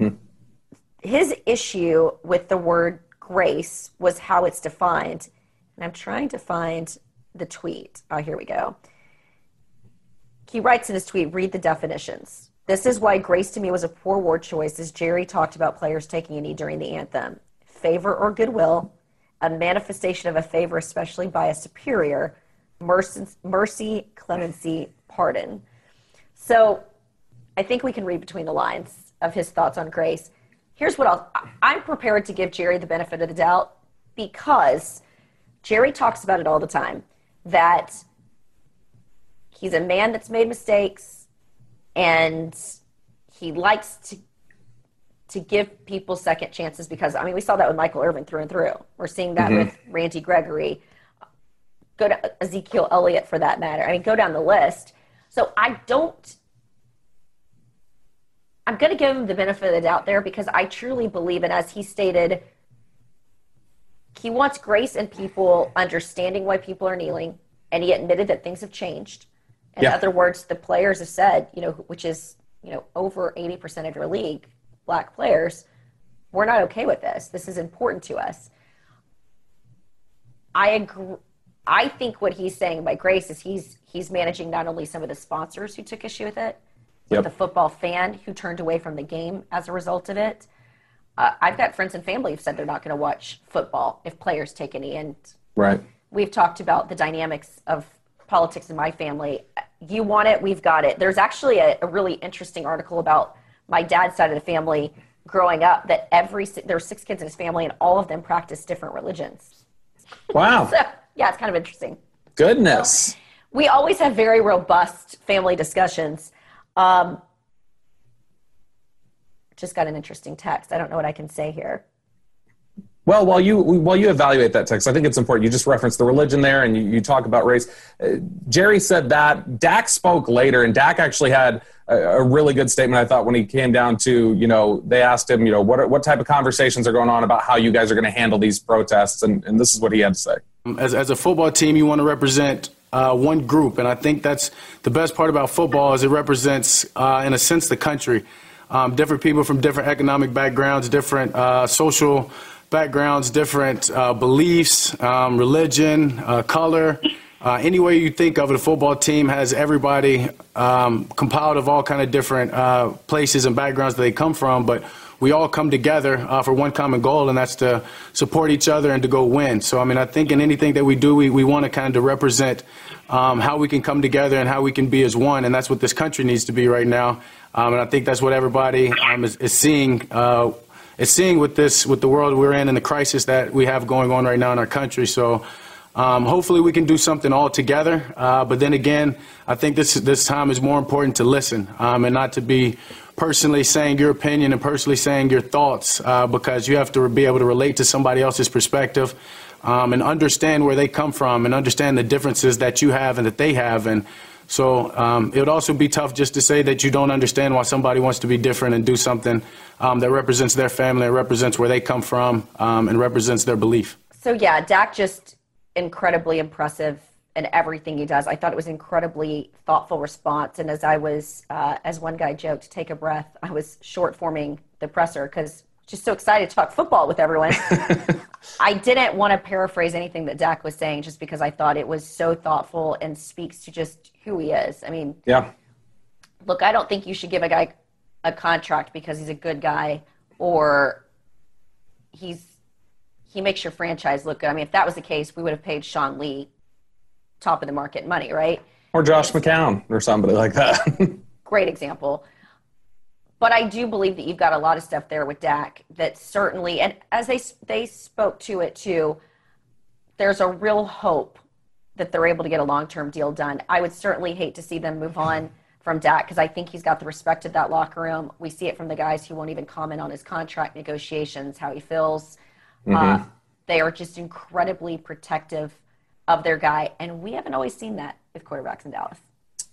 his issue with the word grace was how it's defined. And I'm trying to find the tweet. Oh, here we go. He writes in his tweet, read the definitions. This is why grace to me was a poor word choice, as Jerry talked about players taking a knee during the anthem. Favor or goodwill, a manifestation of a favor, especially by a superior, mercy, clemency, pardon. So I think we can read between the lines of his thoughts on grace. Here's what I'm prepared to give Jerry the benefit of the doubt, because Jerry talks about it all the time, that he's a man that's made mistakes, and he likes to give people second chances because, I mean, we saw that with Michael Irvin through and through. We're seeing that with Randy Gregory. Go to Ezekiel Elliott for that matter. I mean, go down the list. So I'm going to give him the benefit of the doubt there, because I truly believe, and as he stated, he wants grace in people understanding why people are kneeling, and he admitted that things have changed. In other words, the players have said, which is, over 80% of your league, black players, we're not okay with this. This is important to us. I agree. I think what he's saying by grace is he's managing not only some of the sponsors who took issue with it, but the football fan who turned away from the game as a result of it. I've got friends and family who've said they're not going to watch football if players take any. And we've talked about the dynamics of politics in my family. You want it, we've got it. There's actually a really interesting article about my dad's side of the family growing up, that there were 6 kids in his family, and all of them practiced different religions. Wow. So, yeah, it's kind of interesting. Goodness. So, we always have very robust family discussions. Just got an interesting text. I don't know what I can say here. Well, while you evaluate that text, I think it's important. You just referenced the religion there, and you talk about race. Jerry said that. Dak spoke later, and Dak actually had a really good statement, I thought, when he came down to, they asked him, what type of conversations are going on about how you guys are going to handle these protests, and this is what he had to say. As a football team, you want to represent one group, and I think that's the best part about football, is it represents, in a sense, the country. Different people from different economic backgrounds, different social backgrounds, different beliefs, religion, color. Any way you think of it, a football team has everybody compiled of all kind of different places and backgrounds that they come from, but we all come together for one common goal, and that's to support each other and to go win. So, I mean, I think in anything that we do, we want to kind of represent how we can come together and how we can be as one, and that's what this country needs to be right now. And I think that's what everybody is seeing. Is seeing with the world we're in and the crisis that we have going on right now in our country. So hopefully we can do something all together. But then again, I think this time is more important to listen and not to be personally saying your opinion and personally saying your thoughts, because you have to be able to relate to somebody else's perspective and understand where they come from and understand the differences that you have and that they have. And so it would also be tough just to say that you don't understand why somebody wants to be different and do something that represents their family, and represents where they come from, and represents their belief. So, yeah, Dak just incredibly impressive in everything he does. I thought it was an incredibly thoughtful response. And as I was, as one guy joked, take a breath, I was short forming the presser because just so excited to talk football with everyone. I didn't want to paraphrase anything that Dak was saying just because I thought it was so thoughtful and speaks to just who he is. I mean, look, I don't think you should give a guy a contract because he's a good guy or he makes your franchise look good. I mean, if that was the case, we would have paid Sean Lee top of the market money, right? Or Josh McCown or somebody like that. Great example. But I do believe that you've got a lot of stuff there with Dak that certainly, and as they spoke to it too, there's a real hope that they're able to get a long-term deal done. I would certainly hate to see them move on from Dak because I think he's got the respect of that locker room. We see it from the guys who won't even comment on his contract negotiations, how he feels. Mm-hmm. They are just incredibly protective of their guy, and we haven't always seen that with quarterbacks in Dallas.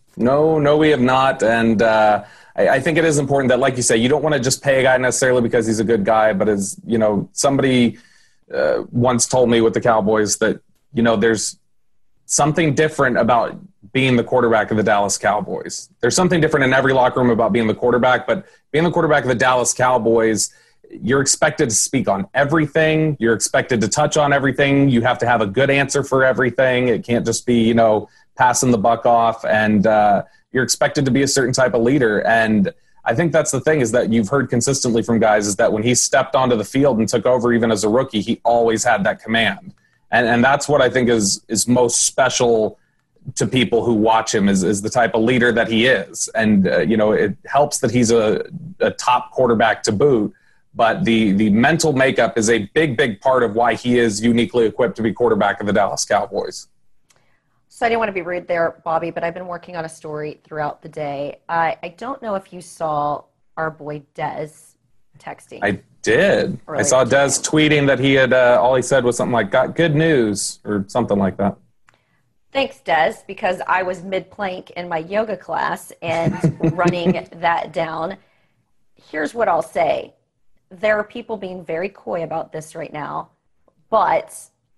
No, we have not. And I think it is important that, like you say, you don't want to just pay a guy necessarily because he's a good guy, but as, somebody once told me with the Cowboys that, there's something different about being the quarterback of the Dallas Cowboys. There's something different in every locker room about being the quarterback, but being the quarterback of the Dallas Cowboys, you're expected to speak on everything. You're expected to touch on everything. You have to have a good answer for everything. It can't just be, passing the buck off. And you're expected to be a certain type of leader. And I think that's the thing, is that you've heard consistently from guys, is that when he stepped onto the field and took over even as a rookie, he always had that command. And that's what I think is most special to people who watch him, is the type of leader that he is. And, it helps that he's a top quarterback to boot, but the mental makeup is a big, big part of why he is uniquely equipped to be quarterback of the Dallas Cowboys. So I didn't want to be rude there, Bobby, but I've been working on a story throughout the day. I don't know if you saw our boy Dez texting. I did. I saw Dez tweeting that he had, all he said was something like, "Got good news," or something like that. Thanks, Dez, because I was mid-plank in my yoga class and running that down. Here's what I'll say. There are people being very coy about this right now, but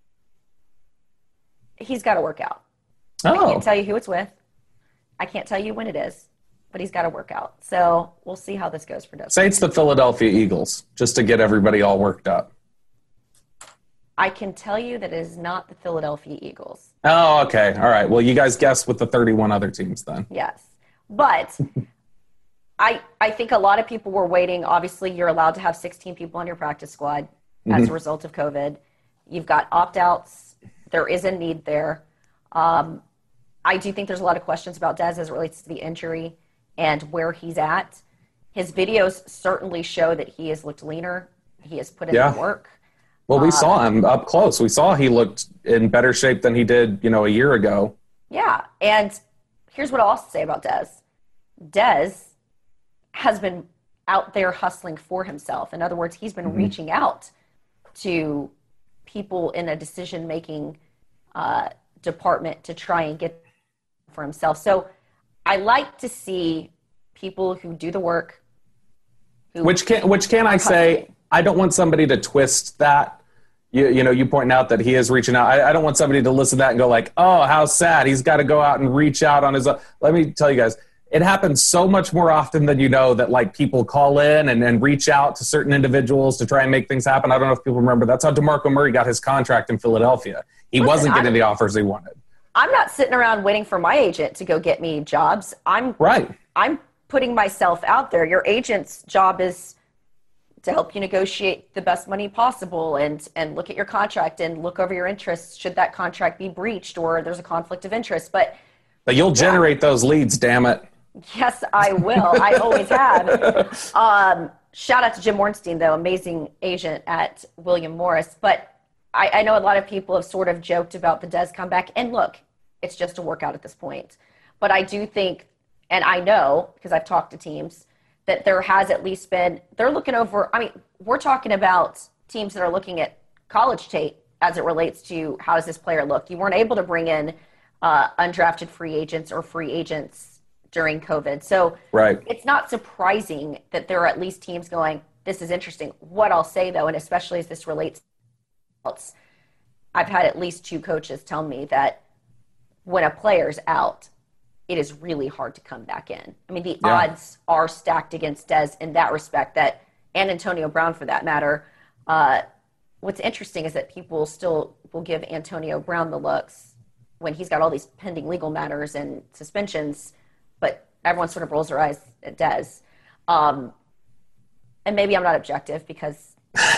he's got to work out. I can't tell you who it's with. I can't tell you when it is, but he's got to work out. So we'll see how this goes for Dez. Say it's the Philadelphia Eagles, just to get everybody all worked up. I can tell you that it is not the Philadelphia Eagles. Oh, okay. All right. Well, you guys guess with the 31 other teams then. Yes. But I think a lot of people were waiting. Obviously, you're allowed to have 16 people on your practice squad as a result of COVID. You've got opt-outs. There is a need there. I do think there's a lot of questions about Dez as it relates to the injury and where he's at. His videos certainly show that he has looked leaner. He has put in the work. Well, we saw him up close. We saw he looked in better shape than he did, a year ago. Yeah, and here's what I'll also say about Dez. Dez has been out there hustling for himself. In other words, he's been reaching out to people in a decision-making department to try and get for himself. So I like to see people who do the work. Which can I say, I don't want somebody to twist that. You point out that he is reaching out. I don't want somebody to listen to that and go like, oh, how sad. He's got to go out and reach out on his own. Let me tell you guys, it happens so much more often than that, like, people call in and reach out to certain individuals to try and make things happen. I don't know if people remember. That's how DeMarco Murray got his contract in Philadelphia. He wasn't getting the offers he wanted. I'm not sitting around waiting for my agent to go get me jobs. I'm putting myself out there. Your agent's job is to help you negotiate the best money possible and look at your contract and look over your interests should that contract be breached or there's a conflict of interest. But you'll generate those leads, damn it. Yes, I will. I always have. Shout out to Jim Ornstein, though, amazing agent at William Morris. But I know a lot of people have sort of joked about the Dez comeback. And look, it's just a workout at this point. But I do think, and I know, because I've talked to teams, that there has at least been, they're looking over, we're talking about teams that are looking at college tape as it relates to how does this player look. You weren't able to bring in undrafted free agents or free agents during COVID. So It's not surprising that there are at least teams going, this is interesting. What I'll say, though, and especially as this relates to else, I've had at least 2 coaches tell me that when a player's out, it is really hard to come back in. The odds are stacked against Dez in that respect, and Antonio Brown for that matter. What's interesting is that people still will give Antonio Brown the looks when he's got all these pending legal matters and suspensions, but everyone sort of rolls their eyes at Dez. And maybe I'm not objective because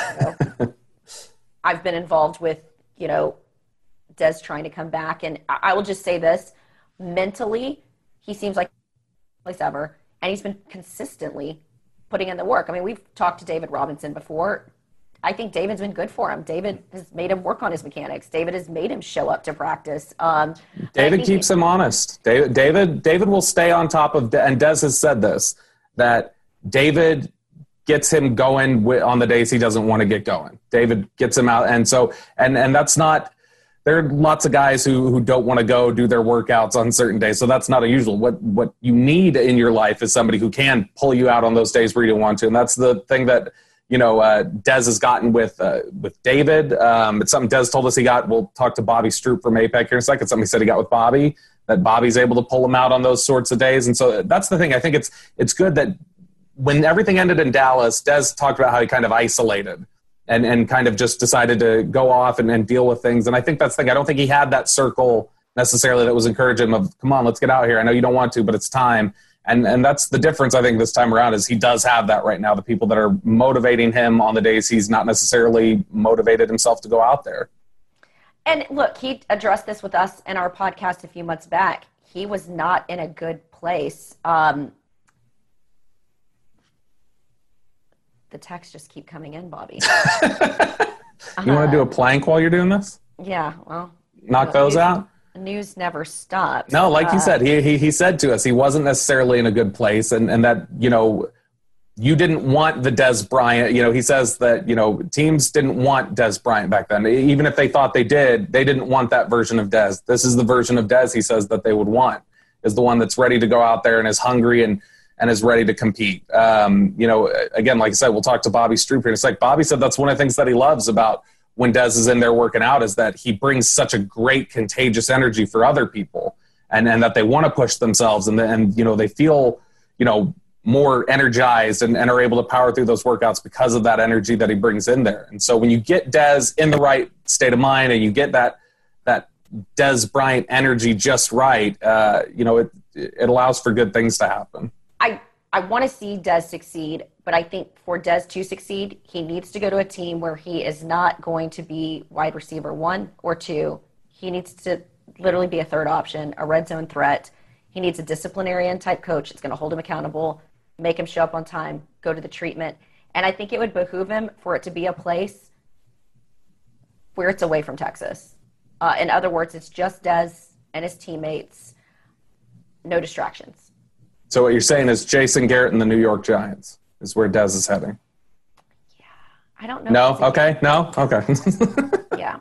I've been involved with, Dez trying to come back. And I will just say this, mentally, he seems like the place ever, and he's been consistently putting in the work. We've talked to David Robinson before. I think David's been good for him. David has made him work on his mechanics. David has made him show up to practice. David keeps him honest. David will stay on top of, and Dez has said this, that David gets him going on the days he doesn't want to get going. David gets him out. And so, and that's not, there are lots of guys who don't want to go do their workouts on certain days. So that's not unusual. What you need in your life is somebody who can pull you out on those days where you don't want to. And that's the thing that, Dez has gotten with David. It's something Dez told us he got. We'll talk to Bobby Stroop from APEC here in a second. Something he said he got with Bobby, that Bobby's able to pull him out on those sorts of days. And so that's the thing. I think it's good that when everything ended in Dallas, Dez talked about how he kind of isolated and kind of just decided to go off and deal with things. And I think that's the thing. I don't think he had that circle necessarily that was encouraging him of, come on, let's get out here. I know you don't want to, but it's time. And that's the difference, I think, this time around is he does have that right now, the people that are motivating him on the days he's not necessarily motivated himself to go out there. And look, he addressed this with us in our podcast a few months back. He was not in a good place. The texts just keep coming in, Bobby. You want to do a plank while you're doing this? Yeah, well. Knock those out? News never stops. No, like you said, he said to us he wasn't necessarily in a good place and that, you didn't want the Dez Bryant. He says that, teams didn't want Dez Bryant back then. Even if they thought they didn't want that version of Dez. This is the version of Dez he says that they would want, is the one that's ready to go out there and is hungry and is ready to compete. Again, like I said, we'll talk to Bobby Stroup here. It's like Bobby said that's one of the things that he loves about when Dez is in there working out is that he brings such a great contagious energy for other people and that they want to push themselves and they feel, more energized and are able to power through those workouts because of that energy that he brings in there. And so when you get Dez in the right state of mind and you get that Dez Bryant energy just right, it allows for good things to happen. I want to see Dez succeed, but I think for Dez to succeed, he needs to go to a team where he is not going to be wide receiver 1 or 2. He needs to literally be a third option, a red zone threat. He needs a disciplinarian type coach that's going to hold him accountable, make him show up on time, go to the treatment. And I think it would behoove him for it to be a place where it's away from Texas. In other words, it's just Dez and his teammates, no distractions. So what you're saying is Jason Garrett and the New York Giants is where Dez is heading. Yeah, I don't know. No? Okay. No? Okay. Yeah.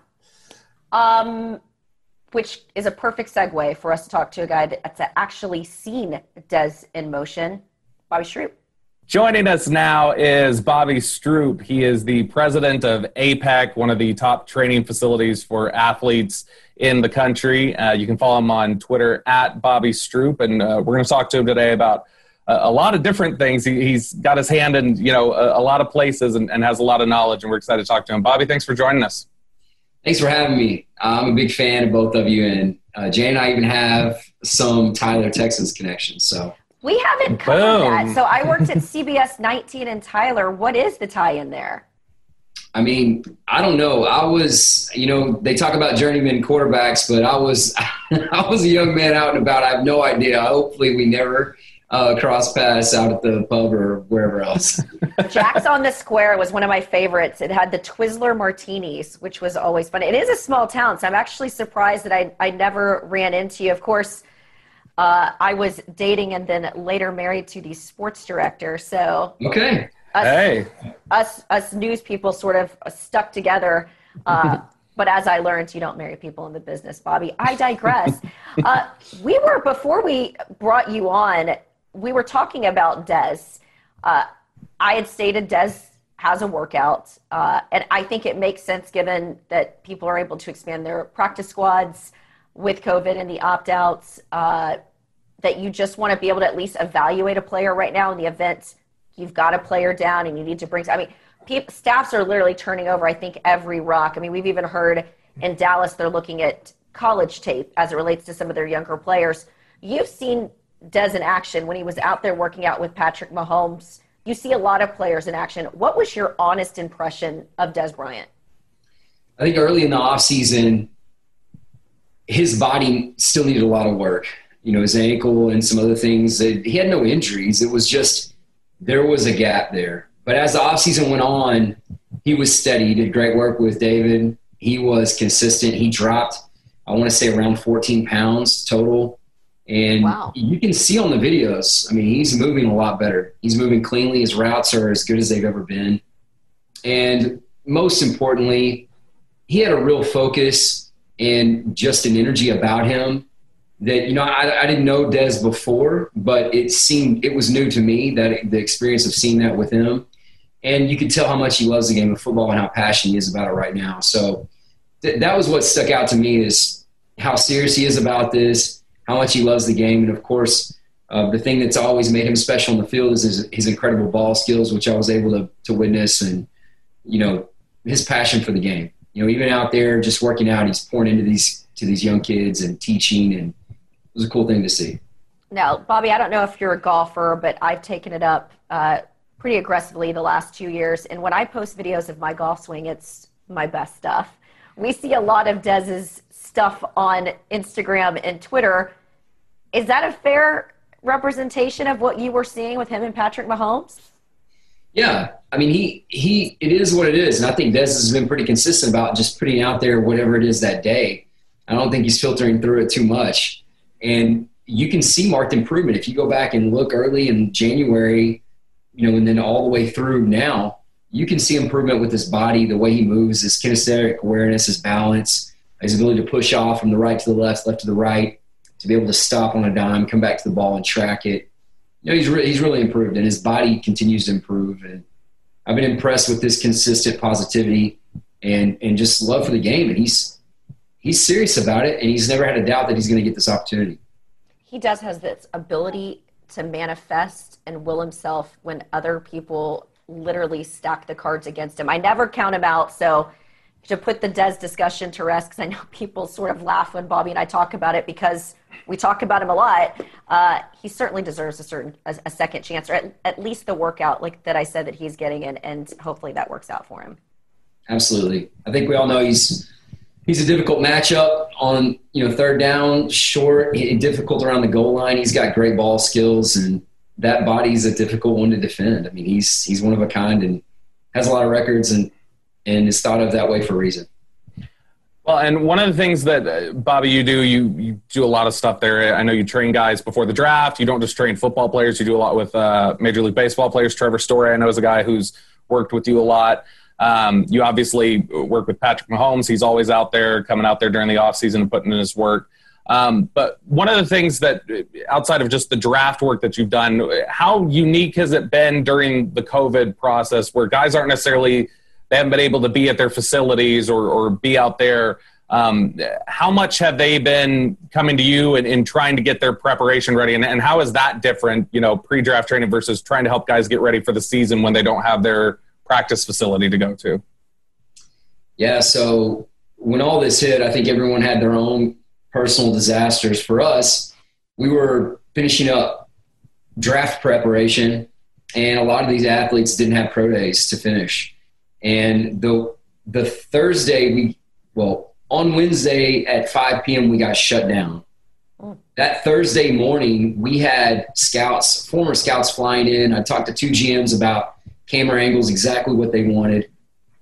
Which is a perfect segue for us to talk to a guy that's actually seen Dez in motion, Bobby Stroup. Joining us now is Bobby Stroup. He is the president of APEC, one of the top training facilities for athletes in the country. You can follow him on Twitter at Bobby Stroup, and we're going to talk to him today about a lot of different things. He's got his hand in a lot of places and has a lot of knowledge, and we're excited to talk to him. Bobby, thanks for joining us. Thanks for having me. I'm a big fan of both of you, and Jay and I even have some Tyler, Texas connections. So we haven't covered that. So I worked at CBS 19 in Tyler. What is the tie-in there? I mean, I don't know. I was, they talk about journeyman quarterbacks, but I was a young man out and about. I have no idea. Hopefully we never cross paths out at the pub or wherever else. Jack's on the Square was one of my favorites. It had the Twizzler martinis, which was always fun. It is a small town, so I'm actually surprised that I never ran into you. Of course, I was dating and then later married to the sports director. So okay. Us news people sort of stuck together. But as I learned, you don't marry people in the business, Bobby. I digress. Before we brought you on, we were talking about Dez. I had stated Dez has a workout, and I think it makes sense given that people are able to expand their practice squads with COVID and the opt-outs, that you just want to be able to at least evaluate a player right now in the event you've got a player down and you need to bring – staffs are literally turning over, I think, every rock. I mean, we've even heard in Dallas they're looking at college tape as it relates to some of their younger players. You've seen Dez in action when he was out there working out with Patrick Mahomes. You see a lot of players in action. What was your honest impression of Dez Bryant? I think early in the offseason, his body still needed a lot of work. His ankle and some other things. He had no injuries. It was just there was a gap there. But as the offseason went on, he was steady. He did great work with David. He was consistent. He dropped, I want to say, around 14 pounds total. And wow. You can see on the videos, I mean, he's moving a lot better. He's moving cleanly. His routes are as good as they've ever been. And most importantly, he had a real focus and just an energy about him that, I didn't know Dez before, but it was new to me, that the experience of seeing that with him. And you could tell how much he loves the game of football and how passionate he is about it right now. So that was what stuck out to me, is how serious he is about this, how much he loves the game. And, of course, The thing that's always made him special in the field is his incredible ball skills, which I was able to witness, and, his passion for the game. Even out there just working out, he's pouring into these young kids and teaching, and it was a cool thing to see. Now, Bobby, I don't know if you're a golfer, but I've taken it up pretty aggressively the last 2 years. And when I post videos of my golf swing, it's my best stuff. We see a lot of Dez's stuff on Instagram and Twitter. Is that a fair representation of what you were seeing with him and Patrick Mahomes? Yeah. I mean, it is what it is. And I think Dez has been pretty consistent about just putting out there whatever it is that day. I don't think he's filtering through it too much. And you can see marked improvement. If you go back and look early in January, and then all the way through now, you can see improvement with his body, the way he moves, his kinesthetic awareness, his balance, his ability to push off from the right to the left to the right, to be able to stop on a dime, come back to the ball and track it. He's really improved, and his body continues to improve. And I've been impressed with this consistent positivity and just love for the game. And he's serious about it, and he's never had a doubt that he's going to get this opportunity. He does have this ability to manifest and will himself when other people literally stack the cards against him. I never count him out, so to put the Dez discussion to rest, because I know people sort of laugh when Bobby and I talk about it because we talk about him a lot. He certainly deserves a second chance, or at least the workout like that I said that he's getting in, and hopefully that works out for him. Absolutely. I think we all know he's a difficult matchup on, third down, short, difficult around the goal line. He's got great ball skills, and that body's a difficult one to defend. I mean, he's one of a kind and has a lot of records and is thought of that way for a reason. Well, and one of the things that, Bobby, you do a lot of stuff there. I know you train guys before the draft. You don't just train football players. You do a lot with Major League Baseball players. Trevor Story, I know, is a guy who's worked with you a lot. You obviously work with Patrick Mahomes. He's always out there, coming out there during the offseason and putting in his work. But one of the things that, outside of just the draft work that you've done, how unique has it been during the COVID process where guys aren't necessarily – they haven't been able to be at their facilities or be out there? How much have they been coming to you and trying to get their preparation ready? And how is that different, pre-draft training versus trying to help guys get ready for the season when they don't have their practice facility to go to? Yeah, so when all this hit, I think everyone had their own personal disasters. For us, we were finishing up draft preparation, and a lot of these athletes didn't have pro days to finish. And the Thursday, on Wednesday at 5 p.m., we got shut down. That Thursday morning, we had former scouts flying in. I talked to 2 GMs about camera angles, exactly what they wanted.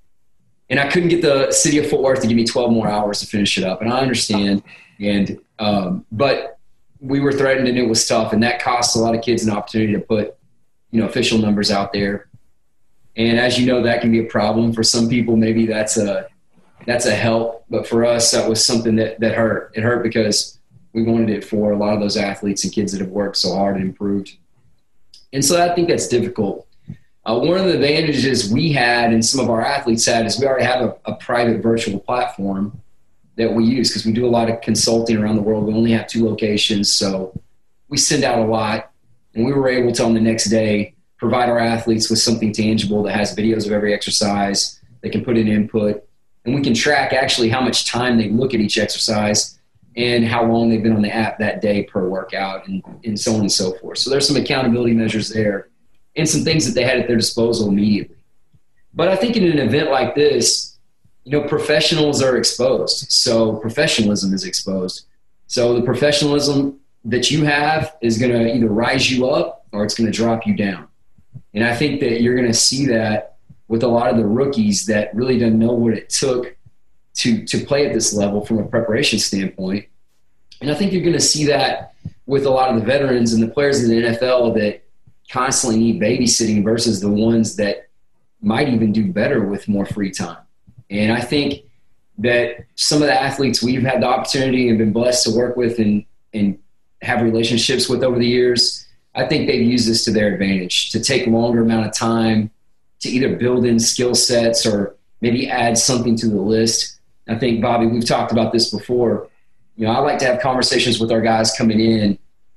And I couldn't get the city of Fort Worth to give me 12 more hours to finish it up. And I understand. And but we were threatened, and it was tough. And that cost a lot of kids an opportunity to put, official numbers out there. And as you know, that can be a problem for some people. Maybe that's a help. But for us, that was something that hurt. It hurt because we wanted it for a lot of those athletes and kids that have worked so hard and improved. And so I think that's difficult. One of the advantages we had and some of our athletes had is we already have a private virtual platform that we use because we do a lot of consulting around the world. We only have 2 locations, so we send out a lot. And we were able to, on the next day, provide our athletes with something tangible that has videos of every exercise. They can put in input, and we can track actually how much time they look at each exercise and how long they've been on the app that day per workout and so on and so forth. So there's some accountability measures there and some things that they had at their disposal immediately. But I think in an event like this, professionals are exposed. So professionalism is exposed. So the professionalism that you have is going to either rise you up or it's going to drop you down. And I think that you're going to see that with a lot of the rookies that really didn't know what it took to play at this level from a preparation standpoint. And I think you're going to see that with a lot of the veterans and the players in the NFL that constantly need babysitting versus the ones that might even do better with more free time. And I think that some of the athletes we've had the opportunity and been blessed to work with and have relationships with over the years, I think they've used this to their advantage, to take a longer amount of time to either build in skill sets or maybe add something to the list. I think, Bobby, we've talked about this before. I like to have conversations with our guys coming in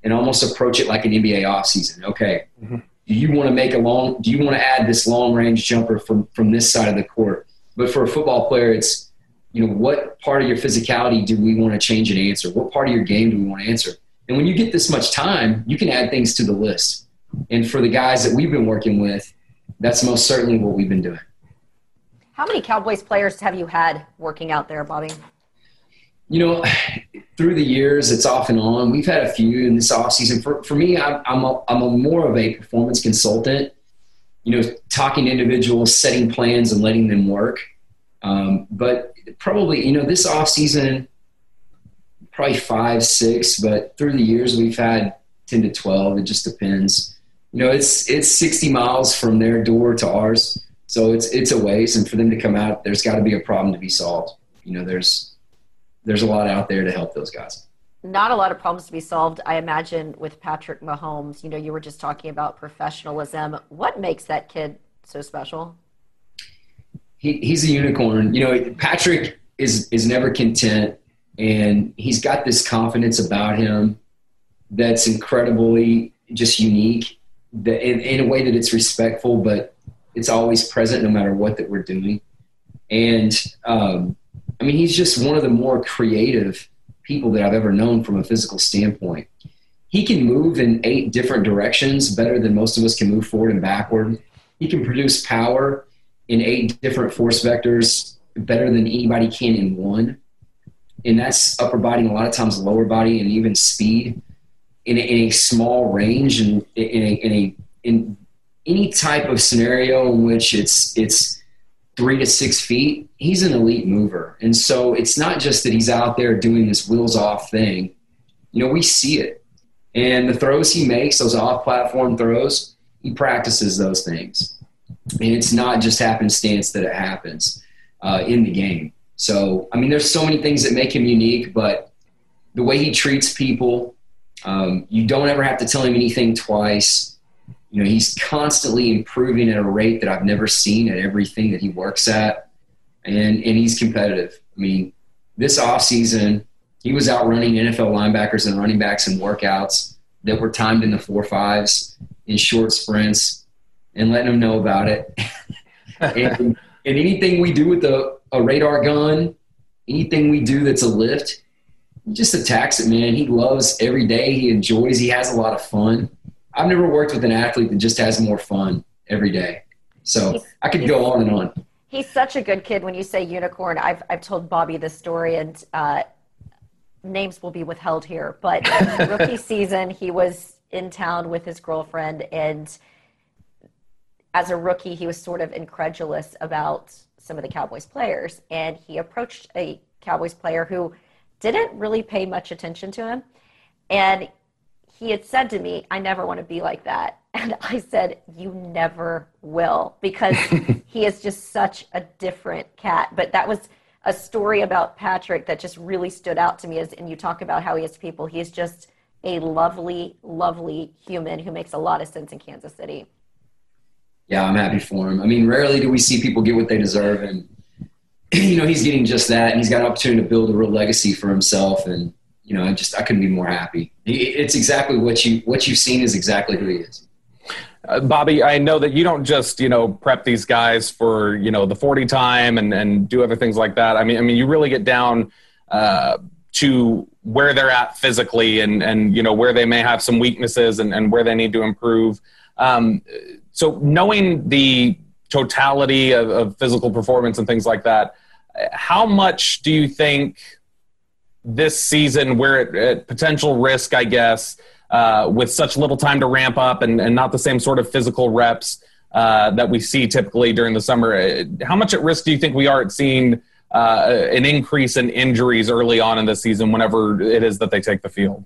and almost approach it like an NBA offseason. Okay, do you want to add this long range jumper from this side of the court? But for a football player, it's, what part of your physicality do we want to change and answer? What part of your game do we want to answer? And when you get this much time, you can add things to the list. And for the guys that we've been working with, that's most certainly what we've been doing. How many Cowboys players have you had working out there, Bobby? Through the years, it's off and on. We've had a few in this offseason. For me, I'm a more of a performance consultant, talking to individuals, setting plans and letting them work. But probably, this offseason, probably 5, 6, but through the years, we've had 10 to 12. It just depends. It's 60 miles from their door to ours. So it's a ways. And for them to come out, there's got to be a problem to be solved. There's a lot out there to help those guys. Not a lot of problems to be solved, I imagine, with Patrick Mahomes. You were just talking about professionalism. What makes that kid so special? He's a unicorn. Patrick is never content, and he's got this confidence about him that's incredibly just unique, in a way that it's respectful, but it's always present no matter what that we're doing. And, he's just one of the more creative people that I've ever known from a physical standpoint. He can move in 8 different directions better than most of us can move forward and backward. He can produce power in 8 different force vectors better than anybody can in 1. And that's upper body and a lot of times lower body and even speed in a small range and in any type of scenario in which it's 3 to 6 feet, he's an elite mover. And so it's not just that he's out there doing this wheels off thing. We see it. And the throws he makes, those off-platform throws, he practices those things. And it's not just happenstance that it happens in the game. So, there's so many things that make him unique, but the way he treats people, you don't ever have to tell him anything twice. He's constantly improving at a rate that I've never seen at everything that he works at. And he's competitive. This offseason, he was out running NFL linebackers and running backs in workouts that were timed in the 4.5s in short sprints and letting them know about it. and anything we do with a radar gun, anything we do that's a lift, he just attacks it, man. He loves every day. He enjoys. He has a lot of fun. I've never worked with an athlete that just has more fun every day. So I could go on and on. He's such a good kid. When you say unicorn, I've told Bobby this story, and names will be withheld here. But rookie season, he was in town with his girlfriend, and as a rookie, he was sort of incredulous about some of the Cowboys players. And he approached a Cowboys player who didn't really pay much attention to him. And he had said to me, "I never want to be like that." And I said, "You never will," because he is just such a different cat. But that was a story about Patrick that just really stood out to me. And you talk about how he is people. He is just a lovely, lovely human who makes a lot of sense in Kansas City. Yeah, I'm happy for him. Rarely do we see people get what they deserve. And, he's getting just that. And he's got an opportunity to build a real legacy for himself. And, I couldn't be more happy. It's exactly what you've seen is exactly who he is. Bobby, I know that you don't just, prep these guys for, the 40 time and do other things like that. You really get down to where they're at physically and where they may have some weaknesses and where they need to improve. So knowing the totality of physical performance and things like that, how much do you think this season we're at potential risk, I guess, with such little time to ramp up and not the same sort of physical reps that we see typically during the summer? How much at risk do you think we are at seeing an increase in injuries early on in the season whenever it is that they take the field?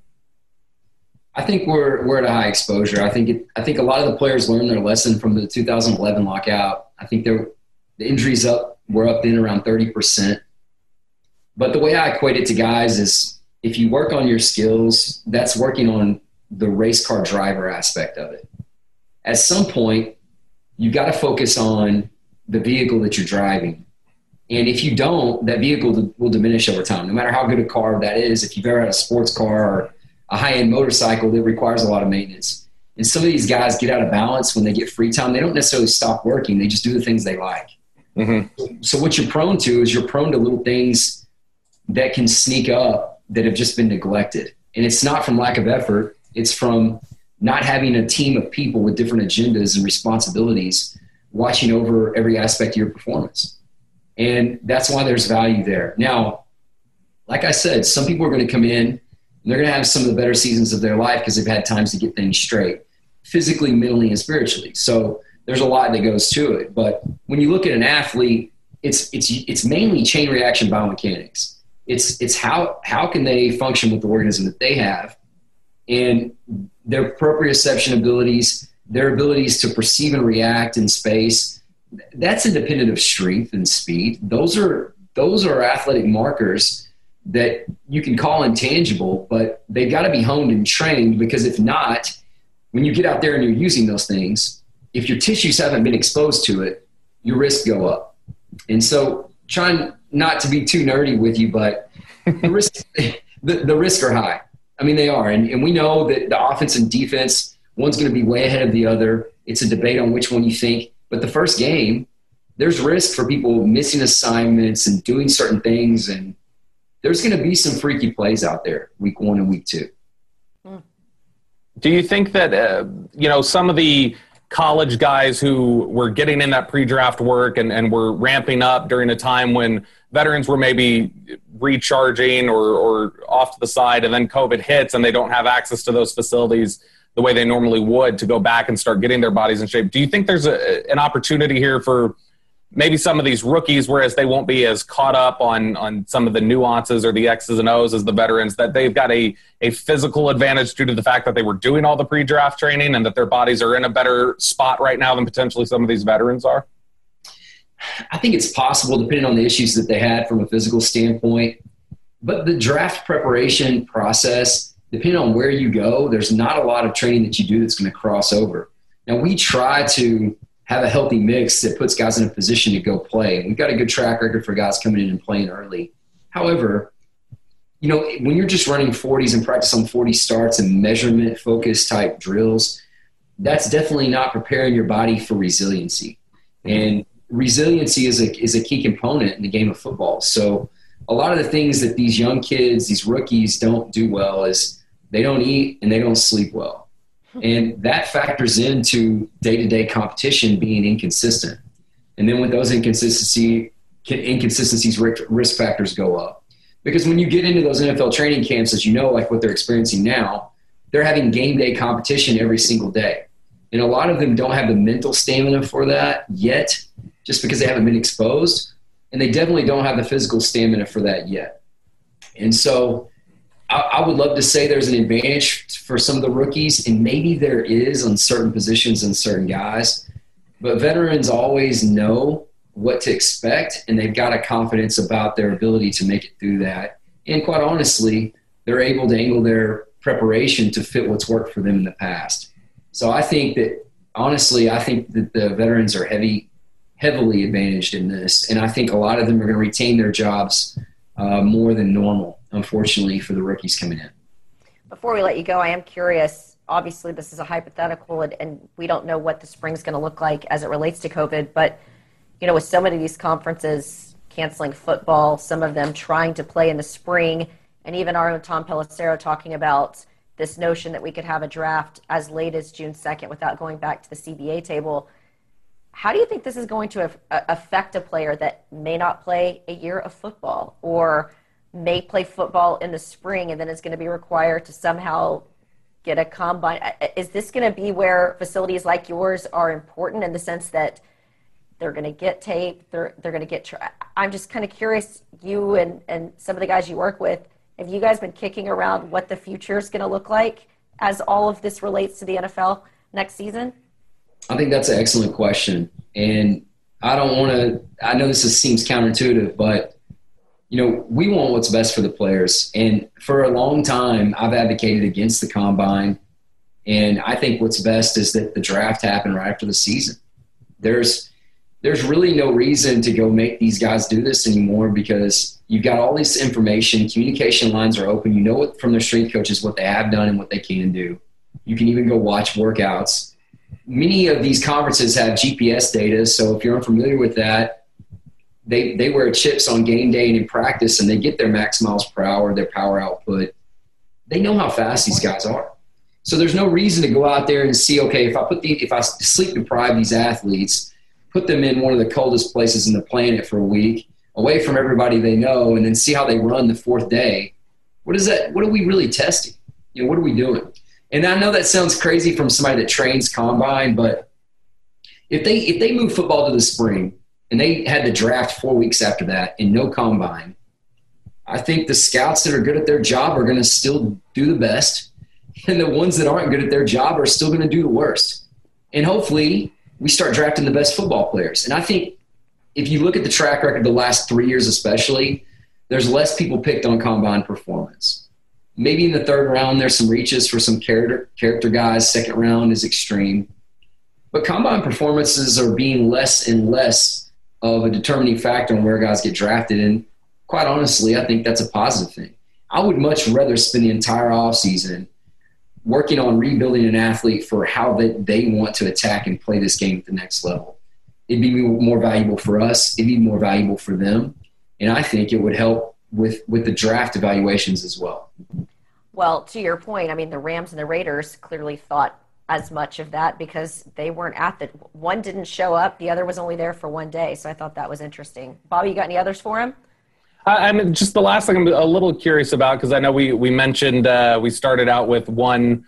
I think we're at a high exposure. I think a lot of the players learned their lesson from the 2011 lockout. I think the injuries were up in around 30%. But the way I equate it to guys is if you work on your skills, that's working on the race car driver aspect of it. At some point, you've got to focus on the vehicle that you're driving. And if you don't, that vehicle will diminish over time. No matter how good a car that is, if you've ever had a sports car a high-end motorcycle that requires a lot of maintenance. And some of these guys get out of balance when they get free time. They don't necessarily stop working. They just do the things they like. Mm-hmm. So what you're prone to is you're prone to little things that can sneak up that have just been neglected. And it's not from lack of effort. It's from not having a team of people with different agendas and responsibilities watching over every aspect of your performance. And that's why there's value there. Now, like I said, some people are going to come in and they're going to have some of the better seasons of their life because they've had times to get things straight, physically, mentally, and spiritually. So there's a lot that goes to it. But when you look at an athlete, it's mainly chain reaction biomechanics. It's how can they function with the organism that they have, and their proprioception abilities, their abilities to perceive and react in space. That's independent of strength and speed. Those are athletic markers that you can call intangible, but they've got to be honed and trained, because if not, when you get out there and you're using those things, if your tissues haven't been exposed to it, your risks go up. And so, trying not to be too nerdy with you, but the risks are high. I mean, they are. And we know that the offense and defense, one's going to be way ahead of the other. It's a debate on which one you think. But the first game, there's risk for people missing assignments and doing certain things. And there's going to be some freaky plays out there week 1 and week 2. Do you think that, some of the college guys who were getting in that pre-draft work and were ramping up during a time when veterans were maybe recharging or off to the side, and then COVID hits and they don't have access to those facilities the way they normally would to go back and start getting their bodies in shape? Do you think there's an opportunity here for maybe some of these rookies, whereas they won't be as caught up on some of the nuances or the X's and O's as the veterans, that they've got a physical advantage due to the fact that they were doing all the pre-draft training and that their bodies are in a better spot right now than potentially some of these veterans are? I think it's possible, depending on the issues that they had from a physical standpoint. But the draft preparation process, depending on where you go, there's not a lot of training that you do that's going to cross over. Now, we try to have a healthy mix that puts guys in a position to go play. We've got a good track record for guys coming in and playing early. However, when you're just running 40s and practice on 40 starts and measurement focus type drills, that's definitely not preparing your body for resiliency. And resiliency is a key component in the game of football. So a lot of the things that these young kids, these rookies, don't do well is they don't eat and they don't sleep well. And that factors into day-to-day competition being inconsistent. And then with those inconsistencies, risk factors go up. Because when you get into those NFL training camps, as you know, like what they're experiencing now, they're having game day competition every single day. And a lot of them don't have the mental stamina for that yet, just because they haven't been exposed. And they definitely don't have the physical stamina for that yet. And so I would love to say there's an advantage for some of the rookies, and maybe there is on certain positions and certain guys. But veterans always know what to expect, and they've got a confidence about their ability to make it through that. And quite honestly, they're able to angle their preparation to fit what's worked for them in the past. So I think that the veterans are heavily advantaged in this, and I think a lot of them are going to retain their jobs more than normal, unfortunately, for the rookies coming in. Before we let you go, I am curious. Obviously, this is a hypothetical, and we don't know what the spring's going to look like as it relates to COVID. But, with so many of these conferences canceling football, some of them trying to play in the spring, and even our own Tom Pelissero talking about this notion that we could have a draft as late as June 2nd without going back to the CBA table. How do you think this is going to affect a player that may not play a year of football or may play football in the spring and then is going to be required to somehow get a combine? Is this going to be where facilities like yours are important in the sense that they're going to get tape, they're going to get I'm just kind of curious, you and some of the guys you work with, have you guys been kicking around what the future is going to look like as all of this relates to the NFL next season? I think that's an excellent question. And I know this seems counterintuitive, but, we want what's best for the players. And for a long time, I've advocated against the combine. And I think what's best is that the draft happen right after the season. There's there's really no reason to go make these guys do this anymore because you've got all this information. Communication lines are open. You know what from their strength coaches what they have done and what they can do. You can even go watch workouts. Many of these conferences have GPS data, so if you're unfamiliar with that, they wear chips on game day and in practice, and they get their max miles per hour, their power output. They know how fast these guys are. So there's no reason to go out there and see, okay, if I sleep deprive these athletes, put them in one of the coldest places in the planet for a week, away from everybody they know, and then see how they run the fourth day. What is that? What are we really testing? What are we doing? And I know that sounds crazy from somebody that trains combine, but if they move football to the spring and they had the draft 4 weeks after that and no combine, I think the scouts that are good at their job are going to still do the best, and the ones that aren't good at their job are still going to do the worst. And hopefully we start drafting the best football players. And I think if you look at the track record the last 3 years especially, there's less people picked on combine performance. Maybe in the third round there's some reaches for some character guys. Second round is extreme. But combine performances are being less and less of a determining factor on where guys get drafted. And quite honestly, I think that's a positive thing. I would much rather spend the entire offseason working on rebuilding an athlete for how they want to attack and play this game at the next level. It'd be more valuable for us. It'd be more valuable for them. And I think it would help with the draft evaluations as well. Well, to your point, I mean, the Rams and the Raiders clearly thought as much of that because they weren't at the – one didn't show up. The other was only there for 1 day. So I thought that was interesting. Bobby, you got any others for him? I mean, just the last thing I'm a little curious about, because I know we mentioned we started out with one,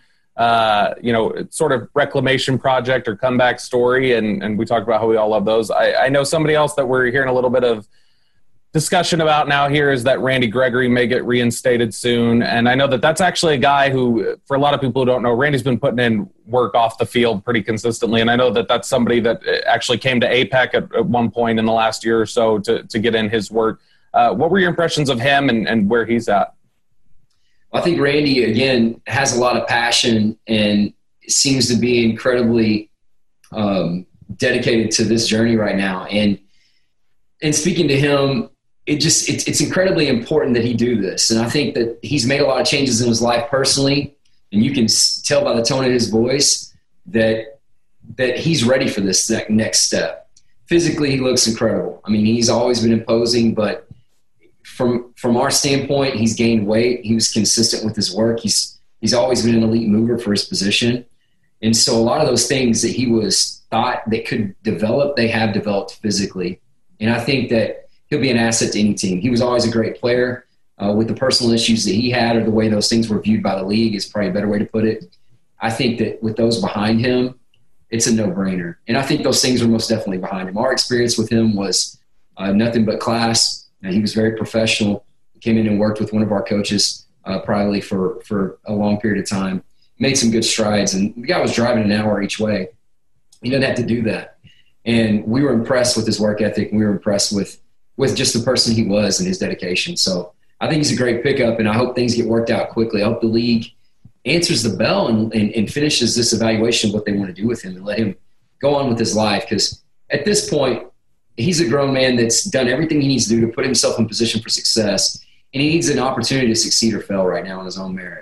sort of reclamation project or comeback story, and we talked about how we all love those. I know somebody else that we're hearing a little bit of discussion about now here is that Randy Gregory may get reinstated soon. And I know that that's actually a guy who, for a lot of people who don't know, Randy's been putting in work off the field pretty consistently. And I know that that's somebody that actually came to APEC at one point in the last year or so to get in his work. What were your impressions of him and where he's at? I think Randy, again, has a lot of passion and seems to be incredibly dedicated to this journey right now. And speaking to him, it's incredibly important that he do this. And I think that he's made a lot of changes in his life personally, and you can tell by the tone of his voice that he's ready for this next step. Physically, he looks incredible. I mean, he's always been imposing, but from our standpoint, he's gained weight. He was consistent with his work. He's always been an elite mover for his position. And so a lot of those things that he was thought that could develop, they have developed physically. And I think that he'll be an asset to any team. He was always a great player. With the personal issues that he had or the way those things were viewed by the league is probably a better way to put it. I think that with those behind him, it's a no-brainer. And I think those things are most definitely behind him. Our experience with him was nothing but class. And he was very professional. He came in and worked with one of our coaches probably for a long period of time. Made some good strides. And the guy was driving an hour each way. He didn't have to do that. And we were impressed with his work ethic. We were impressed with just the person he was and his dedication. So I think he's a great pickup, and I hope things get worked out quickly. I hope the league answers the bell and finishes this evaluation of what they want to do with him and let him go on with his life. Because at this point, he's a grown man that's done everything he needs to do to put himself in position for success, and he needs an opportunity to succeed or fail right now on his own merit.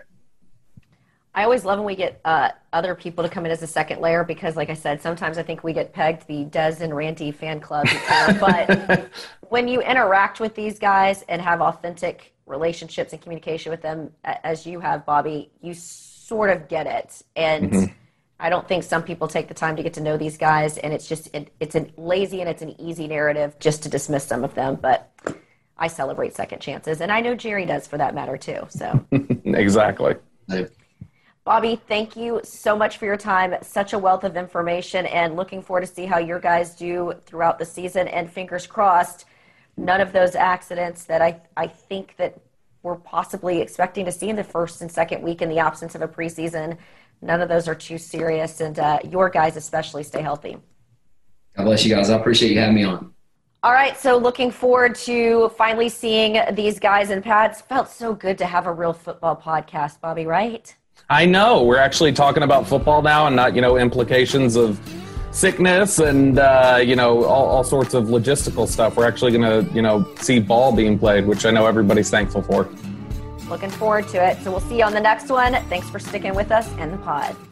I always love when we get other people to come in as a second layer because, like I said, sometimes I think we get pegged the Des and Randy fan club. But when you interact with these guys and have authentic relationships and communication with them, as you have, Bobby, you sort of get it. And I don't think some people take the time to get to know these guys, and it's just it's a lazy and it's an easy narrative just to dismiss some of them. But I celebrate second chances, and I know Jerry does for that matter too. So exactly. Bobby, thank you so much for your time. Such a wealth of information, and looking forward to see how your guys do throughout the season. And fingers crossed, none of those accidents that I think that we're possibly expecting to see in the first and second week in the absence of a preseason, none of those are too serious. And your guys especially stay healthy. God bless you guys. I appreciate you having me on. All right, so looking forward to finally seeing these guys in pads. Felt so good to have a real football podcast, Bobby, right? I know. We're actually talking about football now and not, implications of sickness and, all sorts of logistical stuff, we're actually going to, see ball being played, which I know everybody's thankful for. Looking forward to it. So we'll see you on the next one. Thanks for sticking with us in the pod.